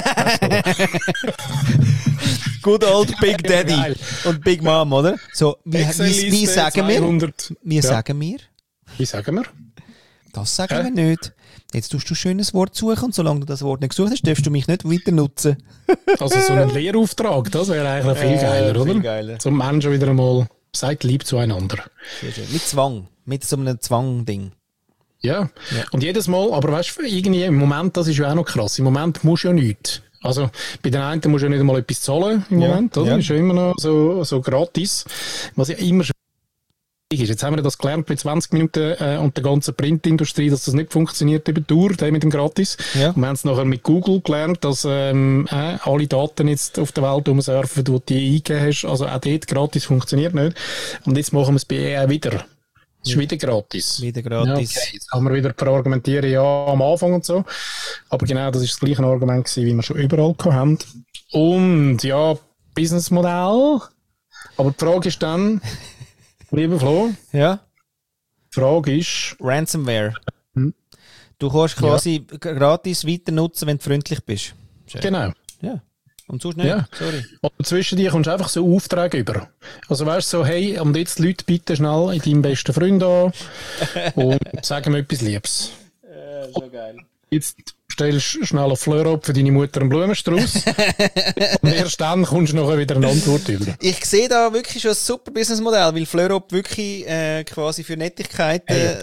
Good old Big Daddy und Big Mom, oder? So, wie sagen wir? Wie sagen wir? Wie sagen wir? Das sagen wir nicht. Jetzt tust du ein schönes Wort suchen und solange du das Wort nicht gesucht hast, darfst du mich nicht weiter nutzen. Also so ein Lehrauftrag, das wäre eigentlich viel geiler, oder? Viel geiler. Zum Menschen wieder einmal, seid lieb zueinander. Sehr schön. Mit Zwang. Mit so einem Zwang-Ding. Ja, und jedes Mal, aber weißt du, irgendwie im Moment, das ist ja auch noch krass, im Moment musst du ja nichts. Also, bei den einen musst du ja nicht einmal etwas zahlen im Moment, oder? Ist ja immer noch so gratis. Was ja immer schwierig ist. Jetzt haben wir das gelernt bei 20 Minuten und der ganzen Printindustrie, dass das nicht funktioniert über die Tour, mit dem gratis. Ja. Und wir haben es nachher mit Google gelernt, dass alle Daten jetzt auf der Welt rumsurfen, die du eingegeben hast. Also auch dort gratis funktioniert nicht. Und jetzt machen wir es bei AI wieder. Das ist wieder gratis. Wieder gratis. Ja, okay. Jetzt kann man wieder verargumentieren, ja, am Anfang und so. Aber genau, das ist das gleiche Argument gewesen, wie wir schon überall haben. Und ja, Businessmodell. Aber die Frage ist dann, lieber Flo. Ja. Die Frage ist... Ransomware. Du kannst quasi gratis weiter nutzen, wenn du freundlich bist. Schön. Genau. Ja. Und sonst nicht. Ja. Sorry. Aber zwischen dir kommst du einfach so Aufträge über. Also weißt du, so, hey, und jetzt Leute bitte schnell in deinem besten Freund an und sag ihm etwas Liebes. So geil. Jetzt stellst du schnell auf Fleurop für deine Mutter einen Blumenstrauß und erst dann kommst du nachher wieder eine Antwort über. Ich sehe da wirklich schon ein super Businessmodell, weil Fleurop wirklich quasi für Nettigkeiten...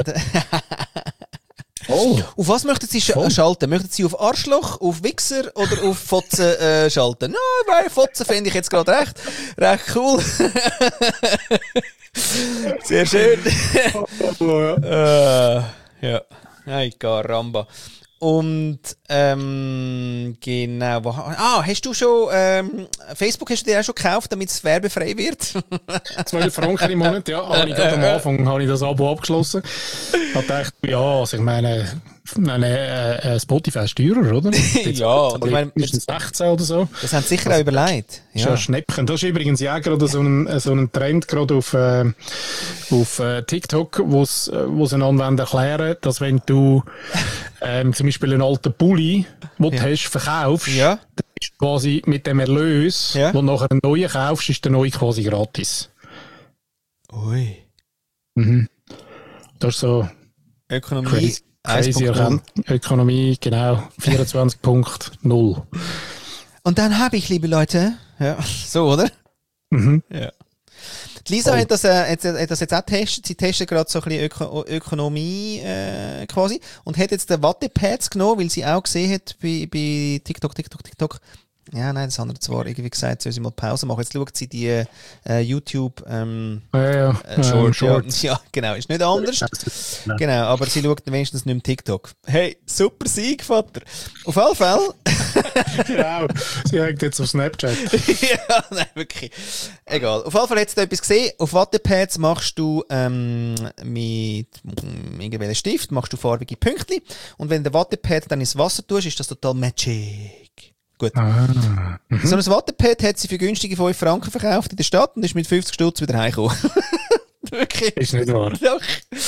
Oh. Auf was möchten Sie schalten? Möchten Sie auf Arschloch, auf Wichser oder auf Fotzen schalten? Weil Fotzen fände ich jetzt gerade recht cool. Sehr schön. Ja. Hey, Caramba. Und genau. Hast du schon Facebook hast du dir auch schon gekauft, damit es werbefrei wird? 12 Franken im Monat, ja. Habe ich gerade am Anfang habe ich das Abo abgeschlossen. Ich habe gedacht, ja, also ich meine Spotify ist teurer, oder? Ja, ich meine, mit 16 oder so. Das haben sie sicher auch überlegt. Ja. Ist ja Schnäppchen. Das ist übrigens ja gerade so ein Trend gerade auf TikTok, wo sie einander erklären, dass wenn du zum Beispiel einen alten Pulli, den du hast, verkaufst, dann ist quasi mit dem Erlös, wo du nachher einen neuen kaufst, ist der neue quasi gratis. Ui. Mhm. Das ist so Ökonomie. Crazy Ökonomie, genau, 24.0. Und dann habe ich, liebe Leute, so, oder? Mhm. Ja. Die Lisa hat das jetzt auch getestet. Sie testet gerade so ein bisschen Ökonomie quasi und hat jetzt den Wattepads genommen, weil sie auch gesehen hat bei TikTok. Ja, nein, das haben wir zwar irgendwie gesagt, soll sie mal Pause machen. Jetzt schaut sie die YouTube Shorts. Ja, genau, ist nicht anders. Genau, aber sie schaut wenigstens nicht mehr TikTok. Hey, super Sieg, Vater. Auf alle Fälle. Genau, sie hängt jetzt auf Snapchat. Ja, nein, wirklich. Egal. Auf alle Fälle hat sie da etwas gesehen. Auf Wattepads machst du mit irgendwelchen Stift machst du farbige Pünktchen und wenn der Wattepad dann ins Wasser tust, ist das total magic. Gut. So ein Wattepad hat sie für günstige 5 Franken verkauft in der Stadt und ist mit 50 Stutz wieder heimgekommen. Wirklich. Ist nicht wahr. Doch.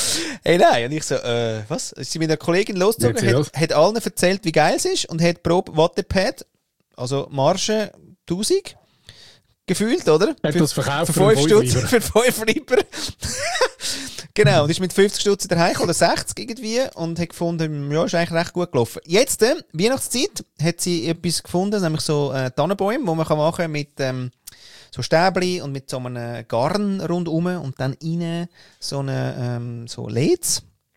Hey, nein. Und ich so, was? Sie ist mit einer Kollegin losgezogen, hat allen erzählt, wie geil es ist und hat pro Wattepad, also Marge 1000, gefühlt, oder? Hat das verkauft für 5 Stutz, für 5 Lieber. Genau, und ist mit 50 Stutz daheim oder 60 irgendwie und hat gefunden, ja, ist eigentlich recht gut gelaufen. Jetzt, Weihnachtszeit, hat sie etwas gefunden, nämlich so Tannenbäume, die man machen kann mit so Stäbli und mit so einem Garn rundum und dann rein so eine so LEDs.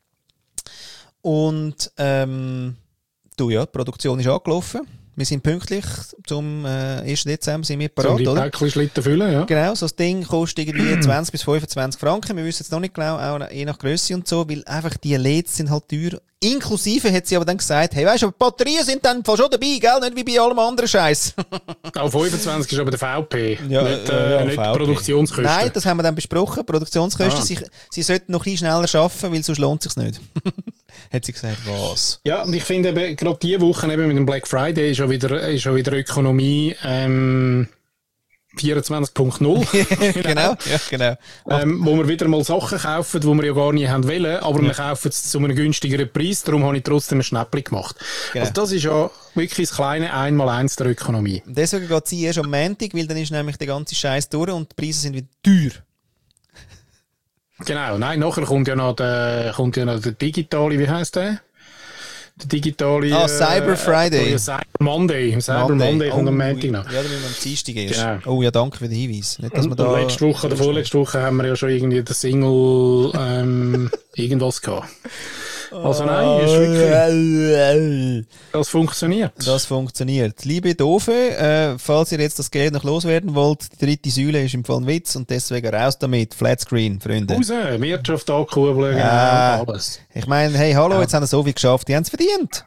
Und die Produktion ist angelaufen. Wir sind pünktlich zum 1. Dezember sind wir parat, oder? Päckchen-Schlitten füllen, ja. Genau, so das Ding kostet irgendwie 20 bis 25 Franken. Wir wissen jetzt noch nicht genau, auch je nach Grösse und so, weil einfach die LEDs sind halt teuer. Inklusive hat sie aber dann gesagt, hey, weisst du, Batterien sind dann schon dabei, gell? Nicht wie bei allem anderen Scheiß. Auch 25 ist aber der VP, ja, nicht VP. Produktionskosten. Nein, das haben wir dann besprochen, Produktionskosten. Sie sollten noch ein bisschen schneller arbeiten, weil sonst lohnt es sich nicht. Hat sie gesagt, was? Ja, und ich finde eben, gerade diese Woche eben mit dem Black Friday ist schon wieder Ökonomie 24.0. Genau, ja, genau. Wo wir wieder mal Sachen kaufen, die wir ja gar nie haben wollen, aber wir kaufen es zu einem günstigeren Preis, darum habe ich trotzdem ein Schnäppchen gemacht. Genau. Also das ist ja wirklich das kleine Einmaleins der Ökonomie. Deswegen geht sie erst am Montag, weil dann ist nämlich der ganze Scheiß durch und die Preise sind wieder teuer. Genau, nein, nachher kommt ja noch der digitale, wie heisst der? Der digitale... Cyber Friday. Cyber Monday. Cyber Monday kommt am Montag noch. Ja, da müssen wir am Dienstag erst. Genau. Oh ja, danke für den Hinweis. Nicht, dass wir da letzte Woche oder vorletzte Woche haben wir ja schon irgendwie den Single irgendwas gehabt. Also nein, ist wirklich... Das funktioniert. Das funktioniert. Liebe Doofe, falls ihr jetzt das Geld noch loswerden wollt, die dritte Säule ist im Fall ein Witz und deswegen raus damit. Flatscreen, Freunde. Raus, Wirtschaft ankurbeln, alles. Ich meine, hey, hallo, jetzt haben sie so viel geschafft, die haben es verdient.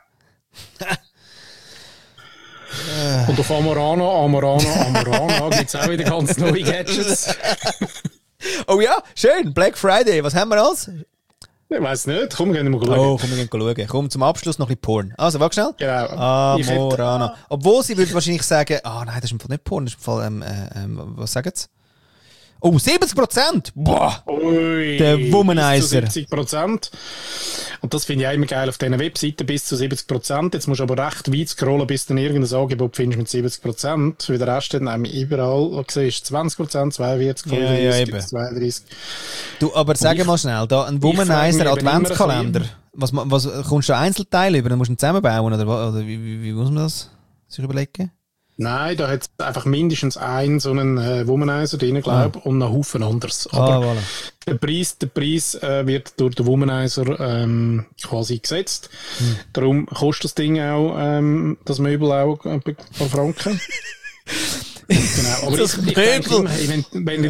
Und auf Amorana gibt es auch wieder ganz neue Gadgets. Oh ja, schön, Black Friday, was haben wir alles? Ich weiss nicht. Komm, gehen wir mal schauen. Oh, komm, wir gehen schauen. Komm, zum Abschluss noch ein bisschen Porn. Also, warte schnell. Genau. Amorana. Obwohl sie würde wahrscheinlich sagen, nein, das ist im Fall nicht Porn, das ist im Fall, was sagen sie? Oh, 70%! Boah! Ui, der Womanizer. Bis zu 70%. Und das finde ich auch immer geil auf diesen Webseiten, bis zu 70%. Jetzt musst du aber recht weit scrollen, bis du dann irgendein Angebot findest mit 70%. Für den Rest dann überall, wo du siehst, 20%, 42, 35, 32. Du, aber sag mal schnell, da ein Womanizer Adventskalender. Was kommst du da Einzelteile über? Dann musst du ihn zusammenbauen, oder wie muss man das sich überlegen? Nein, da hat es einfach mindestens einen so einen Womanizer drin, glaube ich, und einen Haufen anderes. Aber voilà. der Preis wird durch den Womanizer quasi gesetzt. Darum kostet das Ding auch, das Möbel auch ein paar Franken. Genau, aber ich denke immer, hey, wenn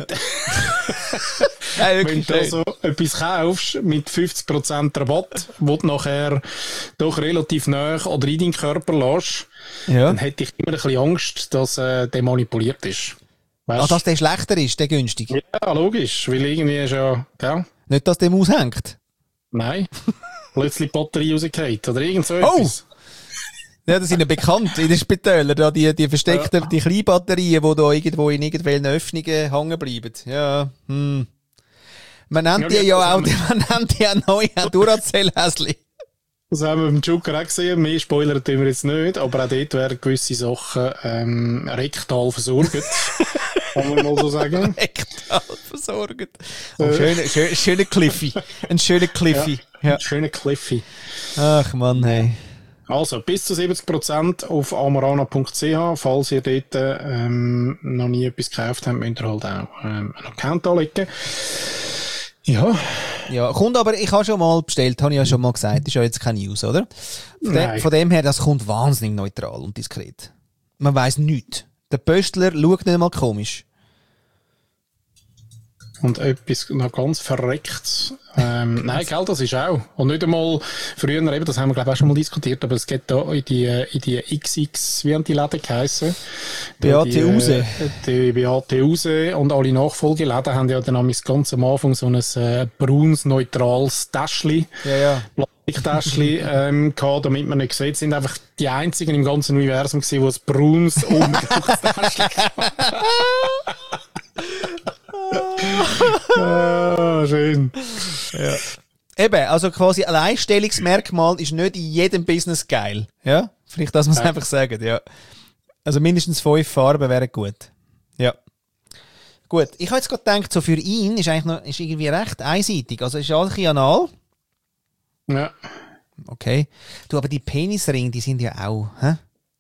du also etwas kaufst mit 50% Rabatt, wo du nachher doch relativ nah oder in deinen Körper lässt, dann hätte ich immer ein bisschen Angst, dass der manipuliert ist. Weißt? Dass der schlechter ist, der günstig? Ja, logisch, weil irgendwie ist ja... Nicht, dass der aushängt? Nein. Plötzlich die Batterie rausgeht oder irgend so etwas. Ja, das sind ja bekannt in den Spitälern, da die versteckten, die kleinen Batterien, die da irgendwo in irgendwelchen Öffnungen hängen bleiben. Ja, Man nennt die ja auch, man nennt die ja neu Duracell-Häsli. Das haben wir beim Joker auch gesehen. Mehr Spoiler tun wir jetzt nicht, aber auch dort werden gewisse Sachen rektal versorgt. Kann man mal so sagen. Rektal versorgt. Oh, schöner Cliffy. Ein schöner Cliffy. Ja. Ein schöner Cliffy. Ach Mann, hey. Also, bis zu 70% auf amorana.ch. Falls ihr dort noch nie etwas gekauft habt, müsst ihr halt auch einen Account anlegen. Ja, kommt aber, ich habe schon mal bestellt, habe ich ja schon mal gesagt, ist ja jetzt keine News, oder? Von dem her, das kommt wahnsinnig neutral und diskret. Man weiss nichts. Der Pöstler schaut nicht mal komisch. Und etwas noch ganz Verrecktes. Nein, gell, das ist auch. Und nicht einmal früher, eben, das haben wir glaube ich auch schon mal diskutiert, aber es geht da in die XX, wie haben die Läden geheissen? Beate Use. Die Beate Use und alle Nachfolgeläden haben ja dann ganz am Anfang so ein braunes, neutrales Täschchen. Ja. Plastiktäschchen gehabt, damit man nicht sieht, sind einfach die einzigen im ganzen Universum gewesen, die ein braunes, umgedrucktes Täschchen hatten. Schön. Ja. Eben, also quasi ein Alleinstellungsmerkmal ist nicht in jedem Business geil. Ja? Vielleicht das muss man einfach sagen, ja. Also mindestens 5 Farben wären gut. Ja. Gut, ich habe jetzt gerade gedacht, so für ihn ist eigentlich noch, ist irgendwie recht einseitig. Also ist alles anal. Ja. Okay. Du, aber die Penisringe, die sind ja auch, hä?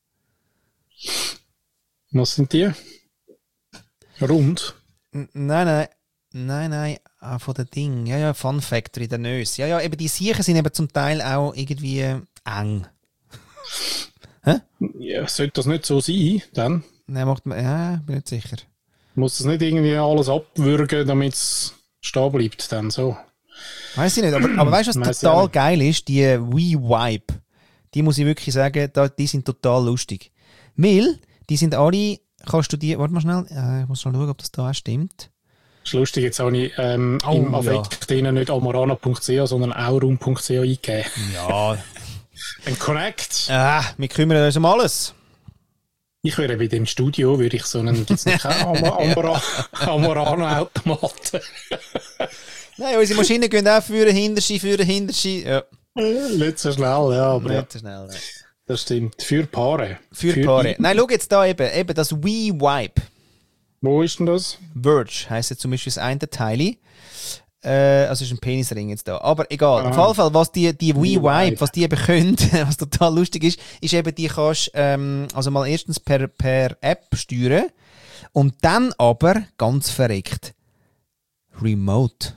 Was sind die? Rund? Nein, von den Dingen. Ja, Fun Factory, der Nös. Ja, eben die Siechen sind eben zum Teil auch irgendwie eng. Hä? Ja, sollte das nicht so sein, dann? Nein, macht man, ja, bin nicht sicher. Muss das nicht irgendwie alles abwürgen, damit es stehen bleibt, dann so? Weiß ich nicht, aber weißt du, was total geil ist? Die WeVibe. Die muss ich wirklich sagen, die sind total lustig. Weil, die sind alle, kannst du die, warte mal schnell, ich muss schon schauen, ob das da auch stimmt. Das ist lustig, jetzt habe ich im Affekt nicht almorana.ch, sondern aurum.ch eingegeben. Ja. Ein Connect. Wir kümmern uns um alles. Ich wäre bei dem Studio, würde ich so einen, gibt's noch keinen Amorana-Automaten? Nein, unsere Maschinen gehen auch für Hinterschi. Ja. Nicht so schnell, ja, aber nicht so schnell, ja. Das stimmt. Für Paare. Für Paare. Nein, schau jetzt da eben das WeVibe. Wo ist denn das? Verge heisst jetzt zum Beispiel das eine Teil. Also ist ein Penisring jetzt da. Aber egal. Auf jeden Fall, was die WeVibe, was die eben können, was total lustig ist eben, die kannst also mal erstens per App steuern und dann aber, ganz verreckt, remote.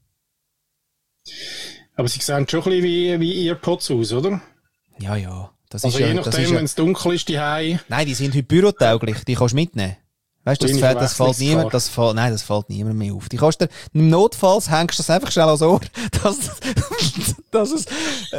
Aber sie sehen schon ein bisschen wie Earpods aus, oder? Ja. Das also ist je nachdem, wenn es dunkel ist, die Hause. Nein, die sind heute bürotauglich, die kannst du mitnehmen. Weißt du, das fällt niemand mehr auf. Die kannst du, im Notfall hängst du das einfach schnell ans Ohr, dass es...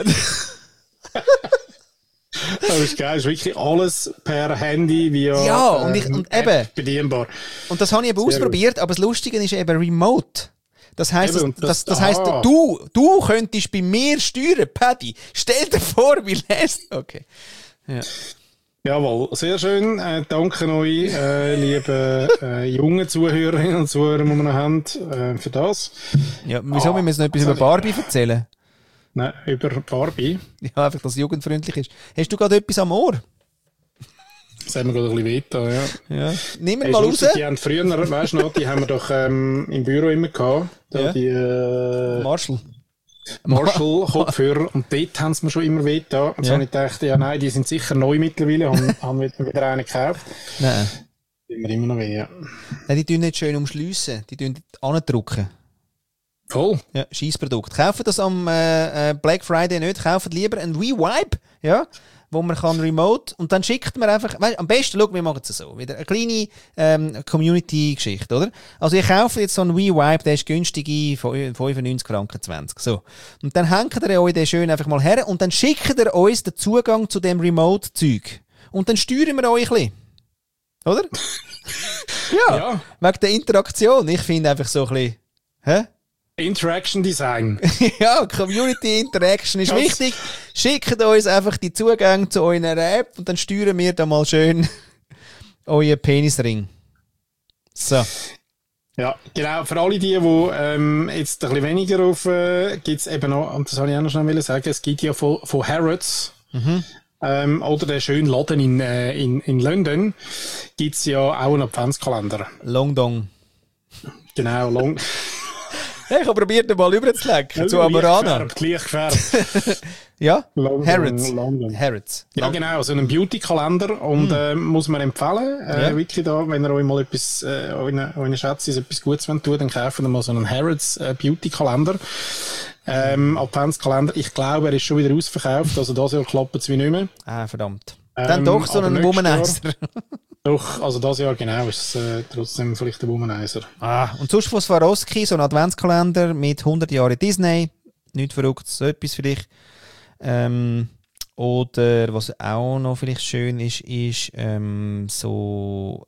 Das ist geil, das ist wirklich alles per Handy via und eben bedienbar. Und das habe ich eben ausprobiert, aber das Lustige ist eben remote. Das heisst, das heisst, du könntest bei mir steuern, Paddy. Stell dir vor, wie lässt. Okay. Ja. Jawohl, sehr schön. Danke euch, liebe jungen Zuhörerinnen und Zuhörer, die wir noch haben, für das. Ja, wieso müssen wir jetzt noch etwas über Barbie erzählen? Nein, über Barbie. Ja, einfach, dass es jugendfreundlich ist. Hast du gerade etwas am Ohr? Das haben wir gerade ein bisschen wehgetan, ja. Nimm ihn mal raus. Die haben früher, weißt du noch, die haben wir doch im Büro immer gehabt. Da die Marshall-Kopfhörer. Und dort haben sie mir schon immer wehgetan. Und so habe ich gedacht, ja nein, die sind sicher neu mittlerweile. haben wir wieder einen gekauft. Nein. Die sind mir immer noch weh, ja. Nein, die tun nicht schön umschliessen. Die tun andrücken. Voll. Ja, Scheissprodukt. Kaufen das am Black Friday nicht. Kaufen lieber ein WeVibe, ja, wo man kann remote und dann schickt man einfach, weißt, am besten, schau, wir machen es so, wieder eine kleine Community-Geschichte, oder? Also ihr kauft jetzt so einen WeVibe, der ist günstig 95 Franken 20, so. Und dann hängt ihr euch den schön einfach mal her und dann schickt ihr uns den Zugang zu dem Remote-Zeug. Und dann steuern wir euch ein bisschen. Oder? ja, wegen der Interaktion. Ich finde einfach so ein bisschen, Interaction Design. Ja, Community Interaction ist wichtig. Schickt uns einfach die Zugänge zu eurer App und dann steuern wir da mal schön euren Penisring. So. Ja, genau. Für alle die jetzt ein bisschen weniger auf, gibt es eben noch, und das habe ich auch noch schnell sagen, es gibt ja von Harrods, oder der schönen Laden in London, gibt es ja auch einen Adventskalender. Long Dong. Genau, Long. Ich habe probiert, mal rüberzulegen zu Amorana. Gleich gefärbt. Ja, London. Harrods. Ja, genau, so einen Beauty-Kalender und muss man empfehlen. Wirklich da, wenn ihr euch mal etwas, euren Schätzchen etwas Gutes tun wollt, dann kaufen wir mal so einen Harrods Beauty-Kalender. Adventskalender. Ich glaube, er ist schon wieder ausverkauft, also das Jahr klappt es wie nicht mehr. Ah, verdammt. Dann doch so einen Womanizer. Doch, also das Jahr genau ist es trotzdem vielleicht der Womanizer. Und sonst von Swarovski, so ein Adventskalender mit 100 Jahren Disney. Nicht verrückt, so etwas für dich. Oder was auch noch vielleicht schön ist so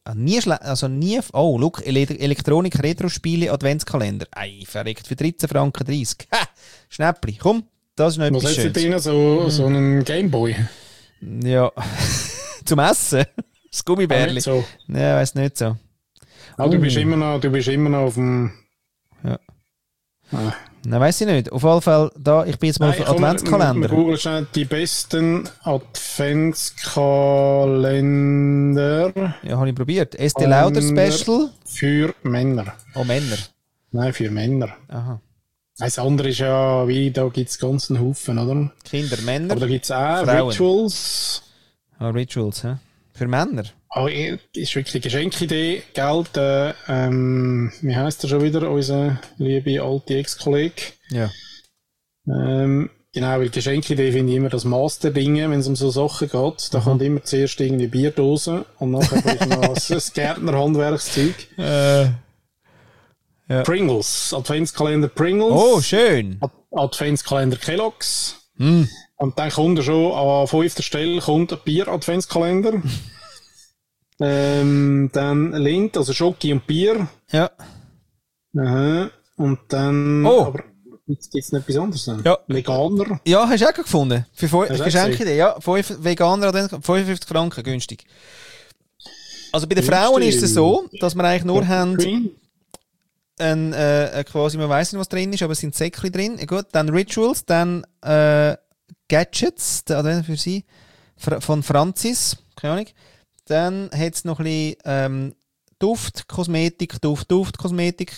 Elektronik Retro-Spiele Adventskalender. Ei, verreckt für 13,30 Franken. Ha, Schnäppli, komm, das ist noch etwas Schönes. Was hat drin, so einen Gameboy? Ja, zum Essen. Das Gummibärli. So. Ja, weiss nicht so. Du bist immer noch auf dem... Ja. Nein, weiss ich nicht. Auf jeden Fall, ich bin jetzt mal auf Adventskalender. Wir googeln schnell die besten Adventskalender. Ja, habe ich probiert. Estee Lauder Special. Für Männer. Oh, Männer. Nein, für Männer. Aha. Das andere ist ja, da gibt es ganzen Haufen, oder? Kinder, Männer. Aber da gibt es auch Frauen. Rituals. Ah, Rituals, hä? Für Männer. Oh, ist wirklich eine Geschenkidee. Geld, wie heisst der schon wieder, unser liebe alte Ex-Kollege? Ja. Genau, weil Geschenkidee finde ich immer das Master-Ding, wenn es um so Sachen geht. Da kommt immer zuerst irgendwie Bierdose und nachher kommt noch das Gärtner-Handwerkszeug. Ja. Pringles, Adventskalender Pringles. Oh, schön. Adventskalender Kellogg's. Und dann kommt er schon an 5. Stelle kommt ein Bier-Adventskalender. Dann Lind, also Schoki und Bier. Ja. Aha. Und dann, aber gibt's nicht etwas anderes dann? Ja. Veganer. Ja, hast du auch gefunden? Für Hast du Geschenkidee, ja. 5 Veganer, 55 Franken, günstig. Also bei den Frauen ist es so, dass wir eigentlich nur haben, quasi, man weiss nicht, was drin ist, aber es sind Säckchen drin. Gut, dann Rituals, dann Gadgets, für sie, von Franzis, keine Ahnung. Dann hat es noch ein bisschen Duft, Kosmetik, Kosmetik,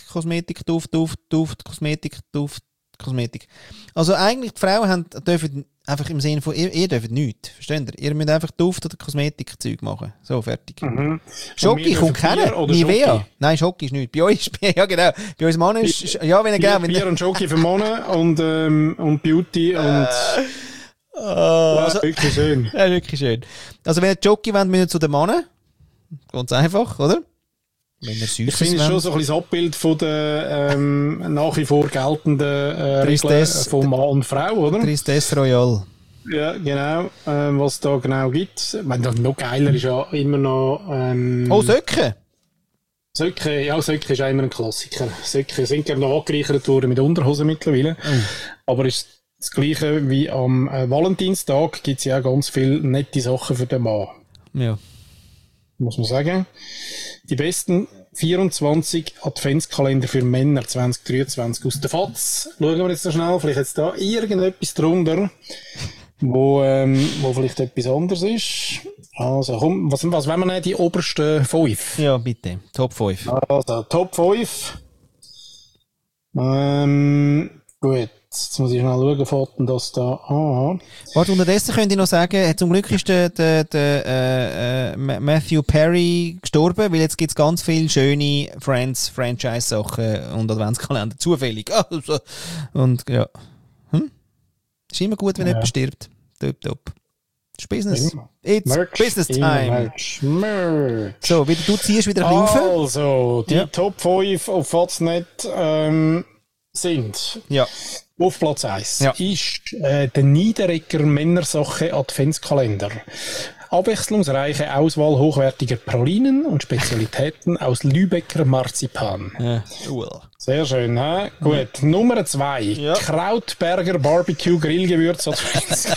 Kosmetik. Also eigentlich, die Frauen dürfen einfach im Sinne von, ihr dürft nichts, versteht ihr? Ihr müsst einfach Duft- oder Kosmetikzeug machen. So, fertig. Mhm. Schoki kommt keiner, Nivea. Nein, Schoki ist nichts. Bei euch, ja genau, bei uns Mann ist, ja, wenn ihr gerne... Bier und Schoki für Männer und Beauty und... Also, wirklich schön. Ja, wirklich schön. Also wenn ihr Jockey wollt, müsst ihr zu den Mannen. Ganz einfach, oder? Wenn ihr Ich finde es schon so ein bisschen das Abbild von der nach wie vor geltenden Regeln von Mann und Frau, oder? Tristesse Royale. Ja, genau. Was da genau gibt. Ich meine, noch geiler ist ja immer noch... Söcke! Söcke ist auch immer ein Klassiker. Söcke sind gerne noch angereichert worden mit Unterhosen mittlerweile. Aber ist das Gleiche wie am Valentinstag gibt es ja auch ganz viele nette Sachen für den Mann. Ja. Muss man sagen. Die besten 24 Adventskalender für Männer 2023 aus der FAZ. Schauen wir jetzt noch schnell, vielleicht jetzt da irgendetwas drunter, wo vielleicht etwas anderes ist. Also komm, was wollen wir nehmen? Die obersten 5? Ja, bitte. Top 5. Also, Top 5. Gut. Jetzt muss ich schnell schauen, Foten, dass da... Warte, unterdessen könnte ich noch sagen, zum Glück ist der Matthew Perry gestorben, weil jetzt gibt es ganz viele schöne Friends-Franchise-Sachen und Adventskalender. Zufällig. Also, und ja. Ist immer gut, wenn jemand stirbt. Top. It's business. It's Merch, business time. Merch. So, du ziehst wieder ein bisschen auf. Also, die Top 5 auf Faznet sind... Ja. Auf Platz 1 ist der Niederegger Männersache Adventskalender. Abwechslungsreiche Auswahl hochwertiger Pralinen und Spezialitäten aus Lübecker Marzipan. Ja. Sehr schön, hä? Gut. Nummer 2. Ja. Krautberger Barbecue Grillgewürz Adventskalender.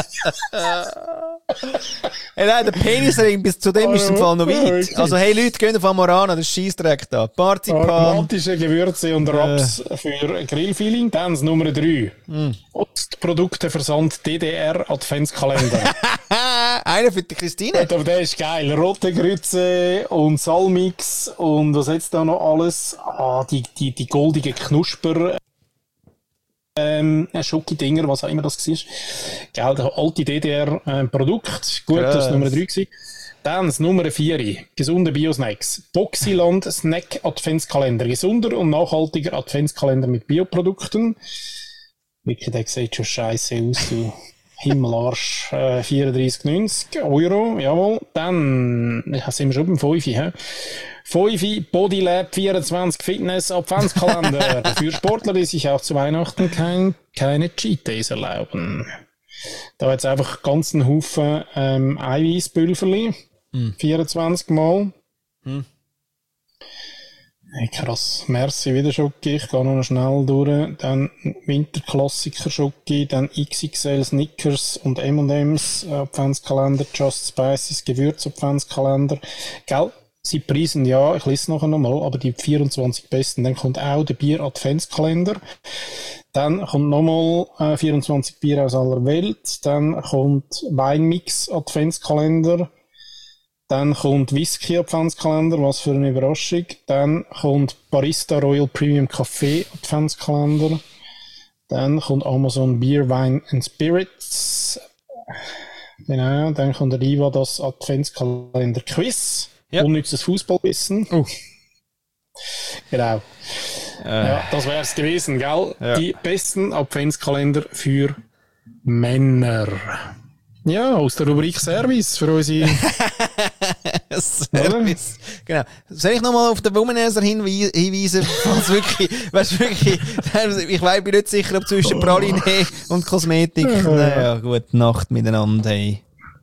Hey, nein, der Penisring bis zu dem ist im Fall noch weit. Also hey Leute, gehen auf Amorana, das Scheissdreck da. Marzipan. Aromatische Gewürze und Raps für Grillfeeling. Dann Nummer 3. Obstprodukteversand DDR Adventskalender. Einer für die Christine. Aber der ist geil. Rote Grütze und Salmix und was jetzt da noch alles? Die goldige Knusper. Schoki-Dinger, was auch immer das war. Gell, der alte DDR-Produkt. Gut, das war Nummer 3 gewesen. Dann das Nummer 4. Gesunde Biosnacks. Boxiland Snack Adventskalender. Gesunder und nachhaltiger Adventskalender mit Bioprodukten. Wirklich, der sieht schon scheiße aus, du Himmelarsch. 34,90 €. Jawohl. Dann, sind wir schon beim 5. 5 Bodylab 24 Fitness Adventskalender für Sportler, die sich auch zu Weihnachten keine Cheat Days erlauben. Da hat es einfach ganz einen Haufen Eiweißpulverli. 24 Mal. Hey, krass. Merci wieder Schoki. Ich gehe noch schnell durch. Dann Winterklassiker Schoki, dann XXL Snickers und M&M's Adventskalender, Just Spices Gewürz Adventskalender. Gell? sie preisen ja, ich lese es nachher nochmal, aber die 24 besten. Dann kommt auch der Bier-Adventskalender. Dann kommt nochmal 24 Bier aus aller Welt. Dann kommt Weinmix-Adventskalender. Dann kommt Whisky-Adventskalender, was für eine Überraschung. Dann kommt Barista Royal Premium Café Adventskalender. Dann kommt Amazon Beer, Wine and Spirits. Genau, dann kommt der Riva das Adventskalender Quiz. Ja. Unnützes Fußballwissen. Genau. Ja, das wär's gewesen, gell? Ja. Die besten Adventskalender für Männer. Ja, aus der Rubrik Service für unsere... Service. Genau. Soll ich nochmal auf den Womanizer hinweisen? Was wirklich, weißt, wirklich, ich bin nicht sicher, ob zwischen Praline und Kosmetik. Naja, gute Nacht miteinander. Hey.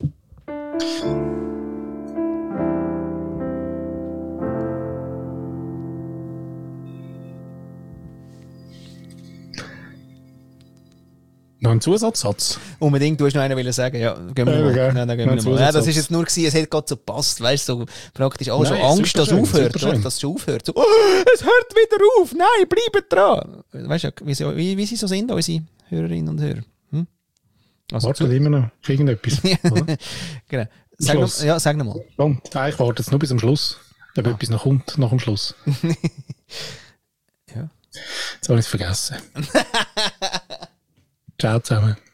Noch ein Zusatzsatz? Unbedingt, du hast noch einen sagen. Ja, gehen wir mal. Nein, dann gehen wir mal. Ja, das ist jetzt nur gewesen, es hätte gerade so gepasst, weißt du, so praktisch auch schon Angst, dass es aufhört, oder? Dass es schon aufhört. So, es hört wieder auf! Nein, bleibt dran! Weißt du, wie sie so sind, unsere Hörerinnen und Hörer? Also wartet immer noch auf irgendetwas. Genau. Sag noch mal. Ich warte jetzt nur bis zum Schluss, ob etwas noch kommt, nach dem Schluss. Ja. Jetzt habe ich es vergessen. Ciao zusammen.